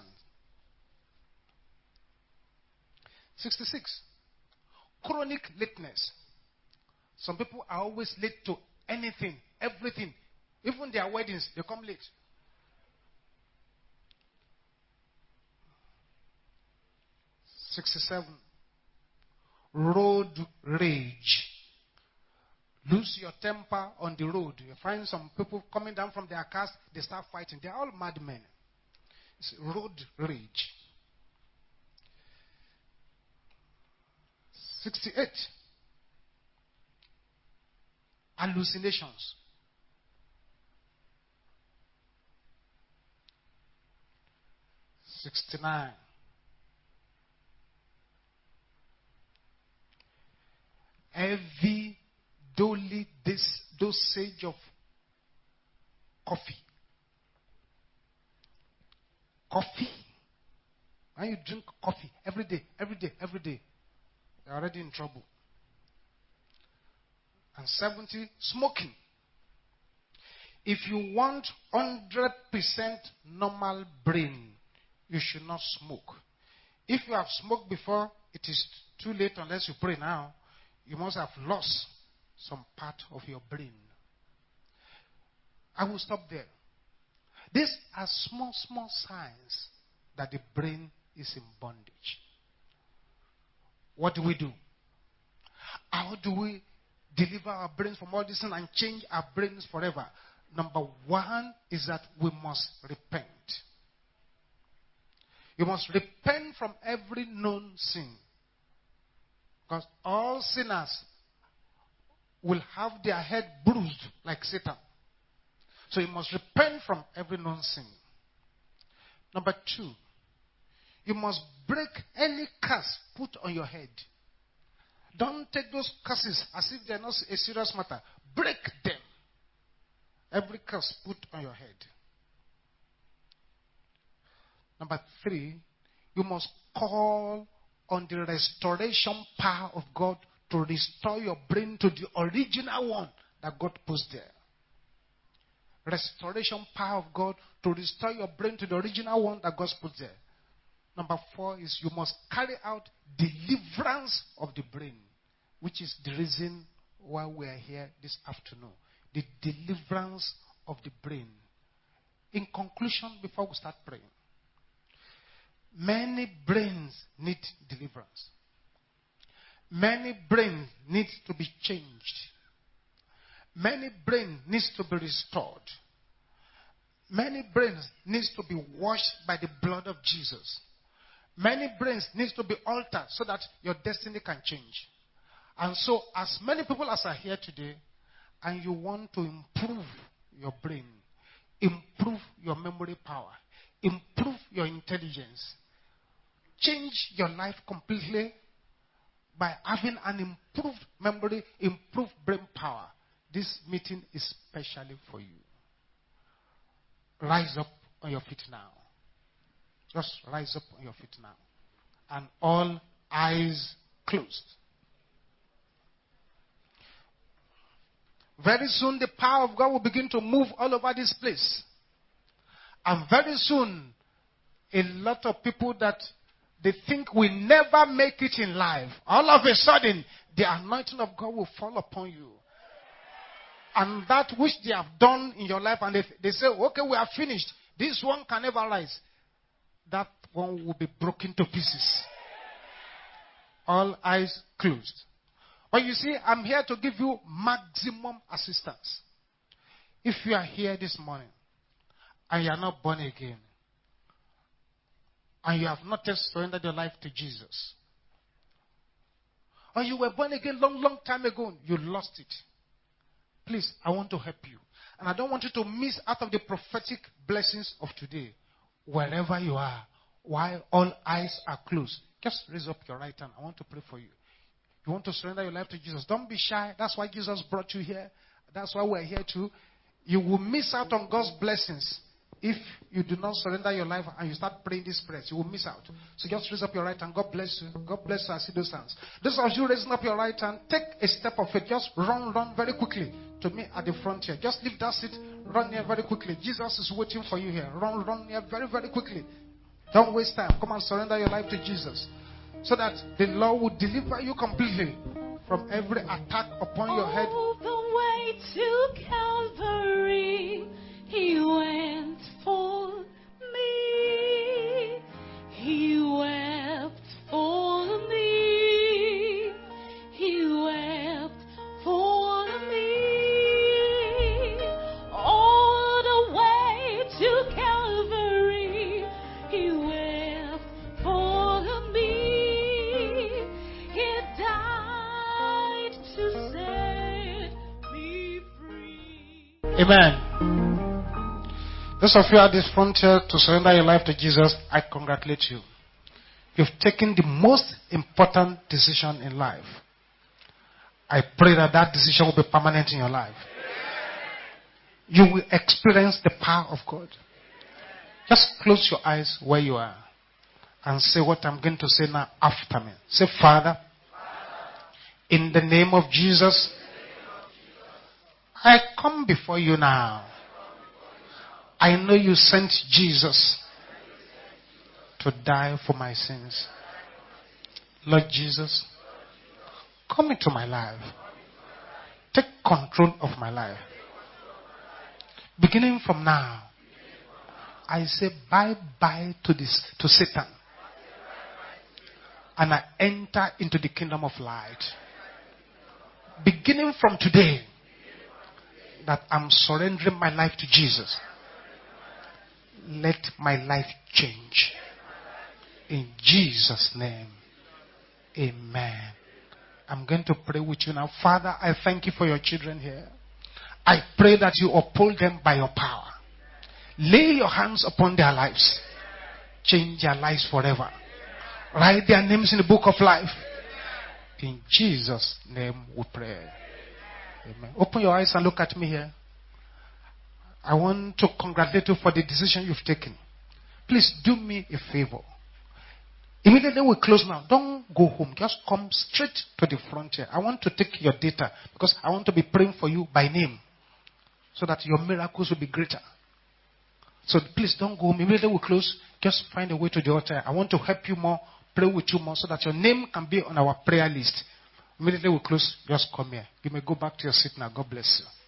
66. Chronic lateness. Some people are always late to anything, everything. Even their weddings, they come late. 67. Road rage. Lose your temper on the road. You find some people coming down from their cars, they start fighting. They're all madmen. It's road rage. 68. Hallucinations. 69. Heavy dosage of coffee. Coffee. When you drink coffee every day, you're already in trouble. And 70, smoking. If you want 100% normal brain, you should not smoke. If you have smoked before, it is too late unless you pray now. You must have lost some part of your brain. I will stop there. These are small signs that the brain is in bondage. What do we do? How do we deliver our brains from all this and change our brains forever? Number one is that we must repent. You must repent from every known sin. Because all sinners will have their head bruised like Satan. So you must repent from every known sin. Number two, you must break any curse put on your head. Don't take those curses as if they're not a serious matter. Break them. Every curse put on your head. Number 3, you must call on the restoration power of God to restore your brain to the original one that God put there. Restoration power of God to restore your brain to the original one that God put there. Number 4 is you must carry out deliverance of the brain, which is the reason why we are here this afternoon. The deliverance of the brain. In conclusion, before we start praying, many brains need deliverance. Many brains need to be changed. Many brains needs to be restored. Many brains needs to be washed by the blood of Jesus. Many brains needs to be altered so that your destiny can change. And so, as many people as are here today, and you want to improve your brain, improve your memory power, improve your intelligence, change your life completely by having an improved memory, improved brain power, this meeting is specially for you. Rise up on your feet now. Just rise up on your feet now. And all eyes closed. Very soon the power of God will begin to move all over this place. And very soon, a lot of people that they think will never make it in life, all of a sudden, the anointing of God will fall upon you. And that which they have done in your life, and they say, okay, we are finished. This one can never rise. That one will be broken to pieces. All eyes closed. But you see, I'm here to give you maximum assistance. If you are here this morning, and you are not born again, and you have not yet surrendered your life to Jesus, or you were born again long time ago, you lost it. Please, I want to help you. And I don't want you to miss out of the prophetic blessings of today. Wherever you are, while all eyes are closed, just raise up your right hand. I want to pray for you. You want to surrender your life to Jesus. Don't be shy. That's why Jesus brought you here. That's why we're here too. You will miss out on God's blessings if you do not surrender your life and you start praying these prayers. You will miss out. So just raise up your right hand. God bless you. God bless you. I see those hands. Those of you raising up your right hand, take a step of faith. Just run very quickly to me at the front here. Just leave that seat. Run here very quickly. Jesus is waiting for you here. Run here very quickly. Don't waste time. Come and surrender your life to Jesus, so that the Lord will deliver you completely from every attack upon your head. All the way to Calvary, He went for me. He wept for me. He wept for me. All the way to Calvary, He wept for me. He died to set me free. Amen. Those of you at this frontier to surrender your life to Jesus, I congratulate you. You've taken the most important decision in life. I pray that that decision will be permanent in your life. You will experience the power of God. Just close your eyes where you are and say what I'm going to say now after me. Say, Father, in the name of Jesus, I come before you now. I know you sent Jesus to die for my sins. Lord Jesus, come into my life. Take control of my life. Beginning from now, I say bye-bye to Satan. And I enter into the kingdom of light. Beginning from today, that I'm surrendering my life to Jesus. Let my life change. In Jesus' name, amen. I'm going to pray with you now. Father, I thank you for your children here. I pray that you uphold them by your power. Lay your hands upon their lives. Change their lives forever. Write their names in the book of life. In Jesus' name we pray. Amen. Open your eyes and look at me here. I want to congratulate you for the decision you've taken. Please do me a favor. Immediately we close now. Don't go home. Just come straight to the frontier. I want to take your data because I want to be praying for you by name so that your miracles will be greater. So please don't go home. Immediately we close. Just find a way to the altar. I want to help you more, pray with you more so that your name can be on our prayer list. Immediately we close. Just come here. You may go back to your seat now. God bless you.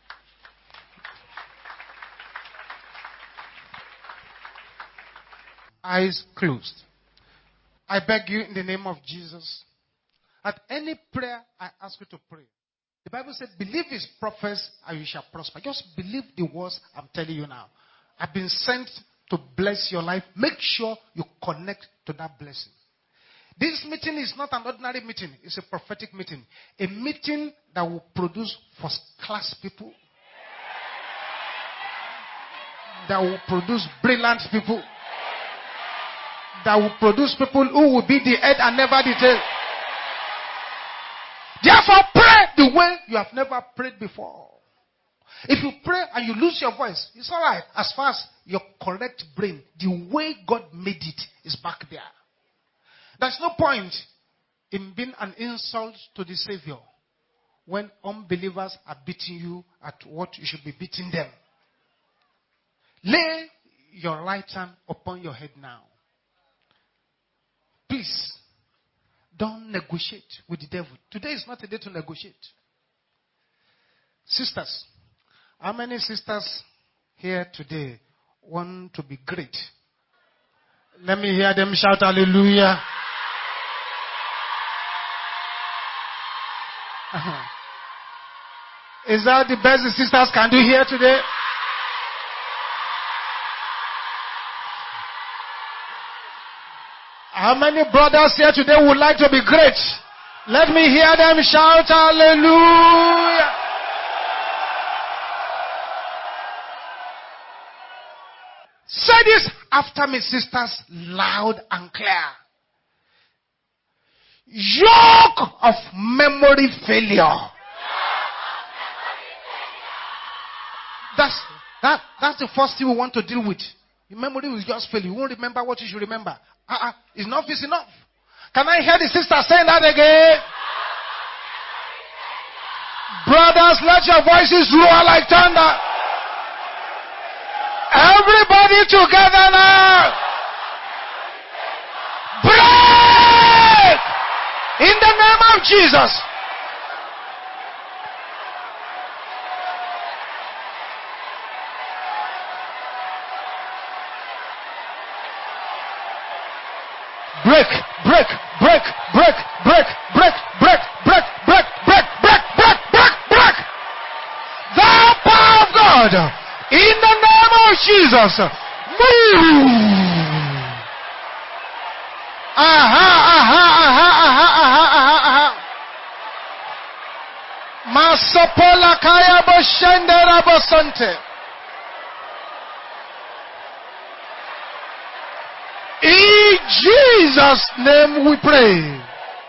Eyes closed. I beg you in the name of Jesus, at any prayer I ask you to pray, the Bible said, believe his prophets and you shall prosper. Just believe the words I'm telling you now. I've been sent to bless your life. Make sure you connect to that blessing. This meeting is not an ordinary meeting. It's a prophetic meeting. A meeting that will produce first-class people. That will produce brilliant people. That will produce people who will be the head and never the tail. Therefore, pray the way you have never prayed before. If you pray and you lose your voice, it's all right. As far as your correct brain, the way God made it is back there. There's no point in being an insult to the Savior when unbelievers are beating you at what you should be beating them. Lay your right hand upon your head now. Please, don't negotiate with the devil. Today is not a day to negotiate. Sisters, how many sisters here today want to be great? Let me hear them shout hallelujah. Is that the best the sisters can do here today? How many brothers here today would like to be great? Let me hear them shout hallelujah. Say this after me, sisters, loud and clear. Yoke of memory failure. That's the first thing we want to deal with. Your memory will just fail. You won't remember what you should remember. Enough is enough. Can I hear the sister saying that again? Brothers, let your voices roar like thunder. Everybody together now. Break! In the name of Jesus. Break, break, break, break, break, break, break, break, break, break, break, break, break, break. The power of God, in the name of Jesus, move. Masopola kaya boshendera bosante. In Jesus' name we pray.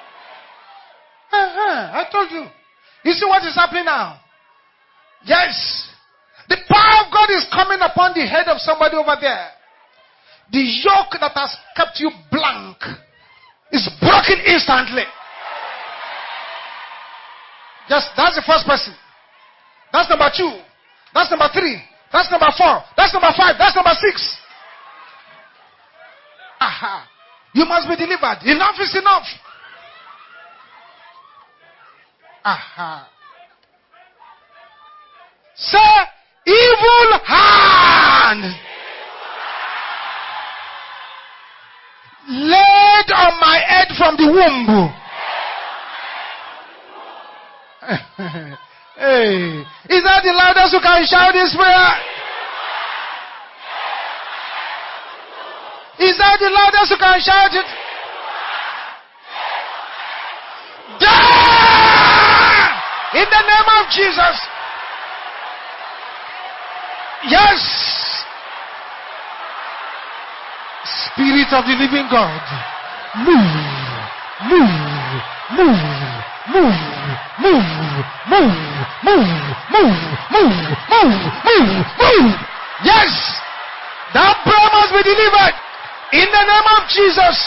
I told you. You see what is happening now? Yes. The power of God is coming upon the head of somebody over there. The yoke that has kept you blank is broken instantly. That's the first person. That's number 2. That's number 3. That's number 4. That's number 5. That's number 6. You must be delivered. Enough is enough. Say, evil hand laid on my head from the womb. Hey, is that the loudest who can shout this prayer? Is that the loudest who can shout it? Die! In the name of Jesus. Yes. Spirit of the living God. Move. Move. Move. Move. Move. Move. Move. Move. Move. Move. Move. Move. Yes. That prayer must be be delivered. In the name of Jesus.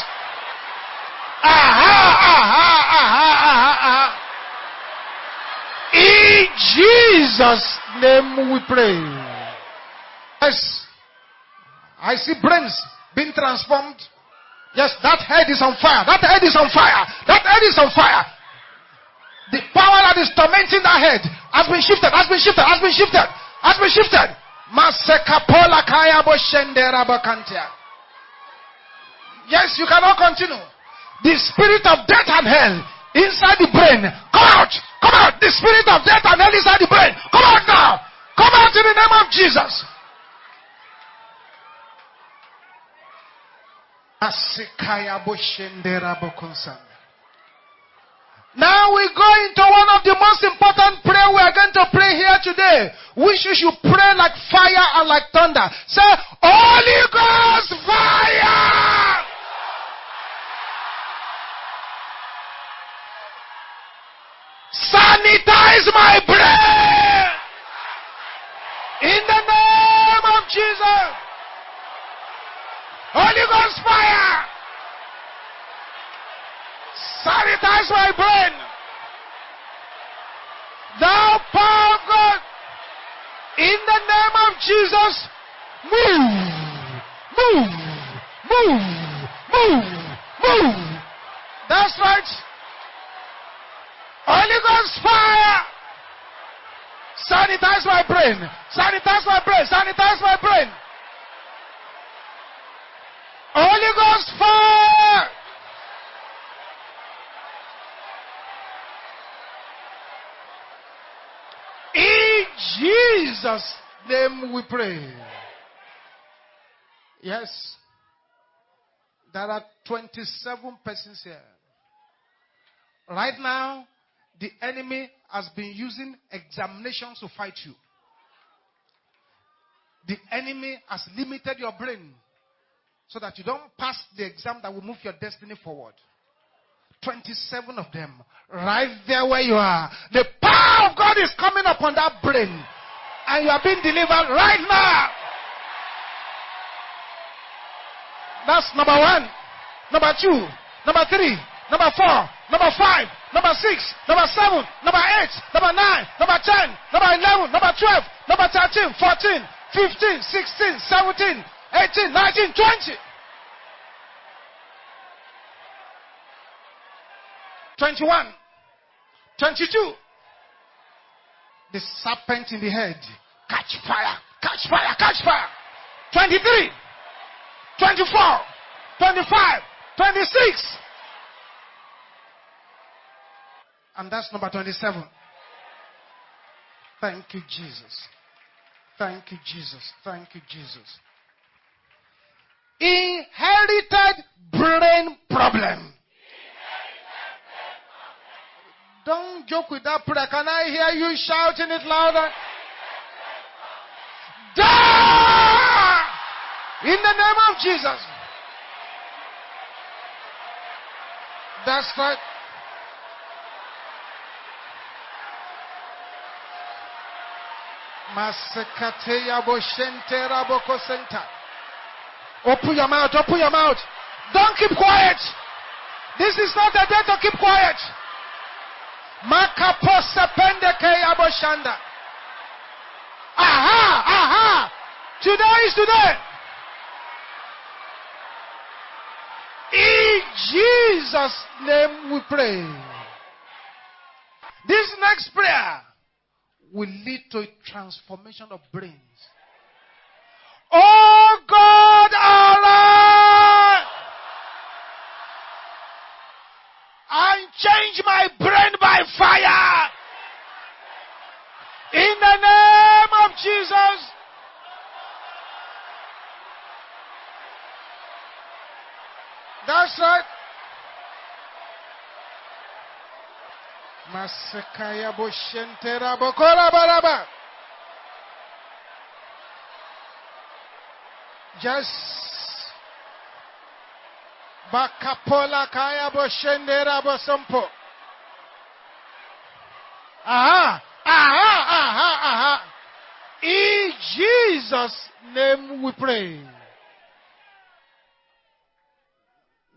In Jesus' name we pray. Yes. I see brains being transformed. Yes, that head is on fire. That head is on fire. That head is on fire. The power that is tormenting that head has been shifted, has been shifted, has been shifted, has been shifted. Yes, you cannot continue. The spirit of death and hell inside the brain. Come out! Come out! The spirit of death and hell inside the brain. Come out now! Come out in the name of Jesus. Now we go into one of the most important prayer we are going to pray here today, which you should pray like fire and like thunder. Say, Holy Ghost fire! Sanitize my brain! In the name of Jesus! Holy Ghost fire! Sanitize my brain. Thou power of God, in the name of Jesus, move. That's right. Holy Ghost fire. Sanitize my brain. Sanitize my brain. Sanitize my brain. Holy Ghost fire. In Jesus' name we pray. Yes. There are 27 persons here. Right now, the enemy has been using examinations to fight you. The enemy has limited your brain so that you don't pass the exam that will move your destiny forward. 27 of them, right there where you are. The power of God is coming upon that brain, and you are being delivered right now. That's number 1, number 2, number 3, number 4, number 5, number 6, number 7, number 8, number 9, number 10, number 11, number 12, number 13, 14, 15, 16, 17, 18, 19, 20. 21, 22. The serpent in the head. Catch fire, catch fire, catch fire. 23, 24, 25, 26. And that's number 27. Thank you, Jesus. Thank you, Jesus. Thank you, Jesus. Inherited brain problem. Don't joke with that prayer. Can I hear you shouting it louder? Die! In the name of Jesus. That's right. Open your mouth, open your mouth. Don't keep quiet. This is not a day to keep quiet. Aha. Today is today. In Jesus' name we pray. This next prayer will lead to a transformation of brains. Oh God, arise and change my brain by fire. In the name of Jesus. That's right. Masekaya boshentera bokora baraba. Yes. Bakapola kaya boshendera bosompo. Aha. In Jesus' name we pray.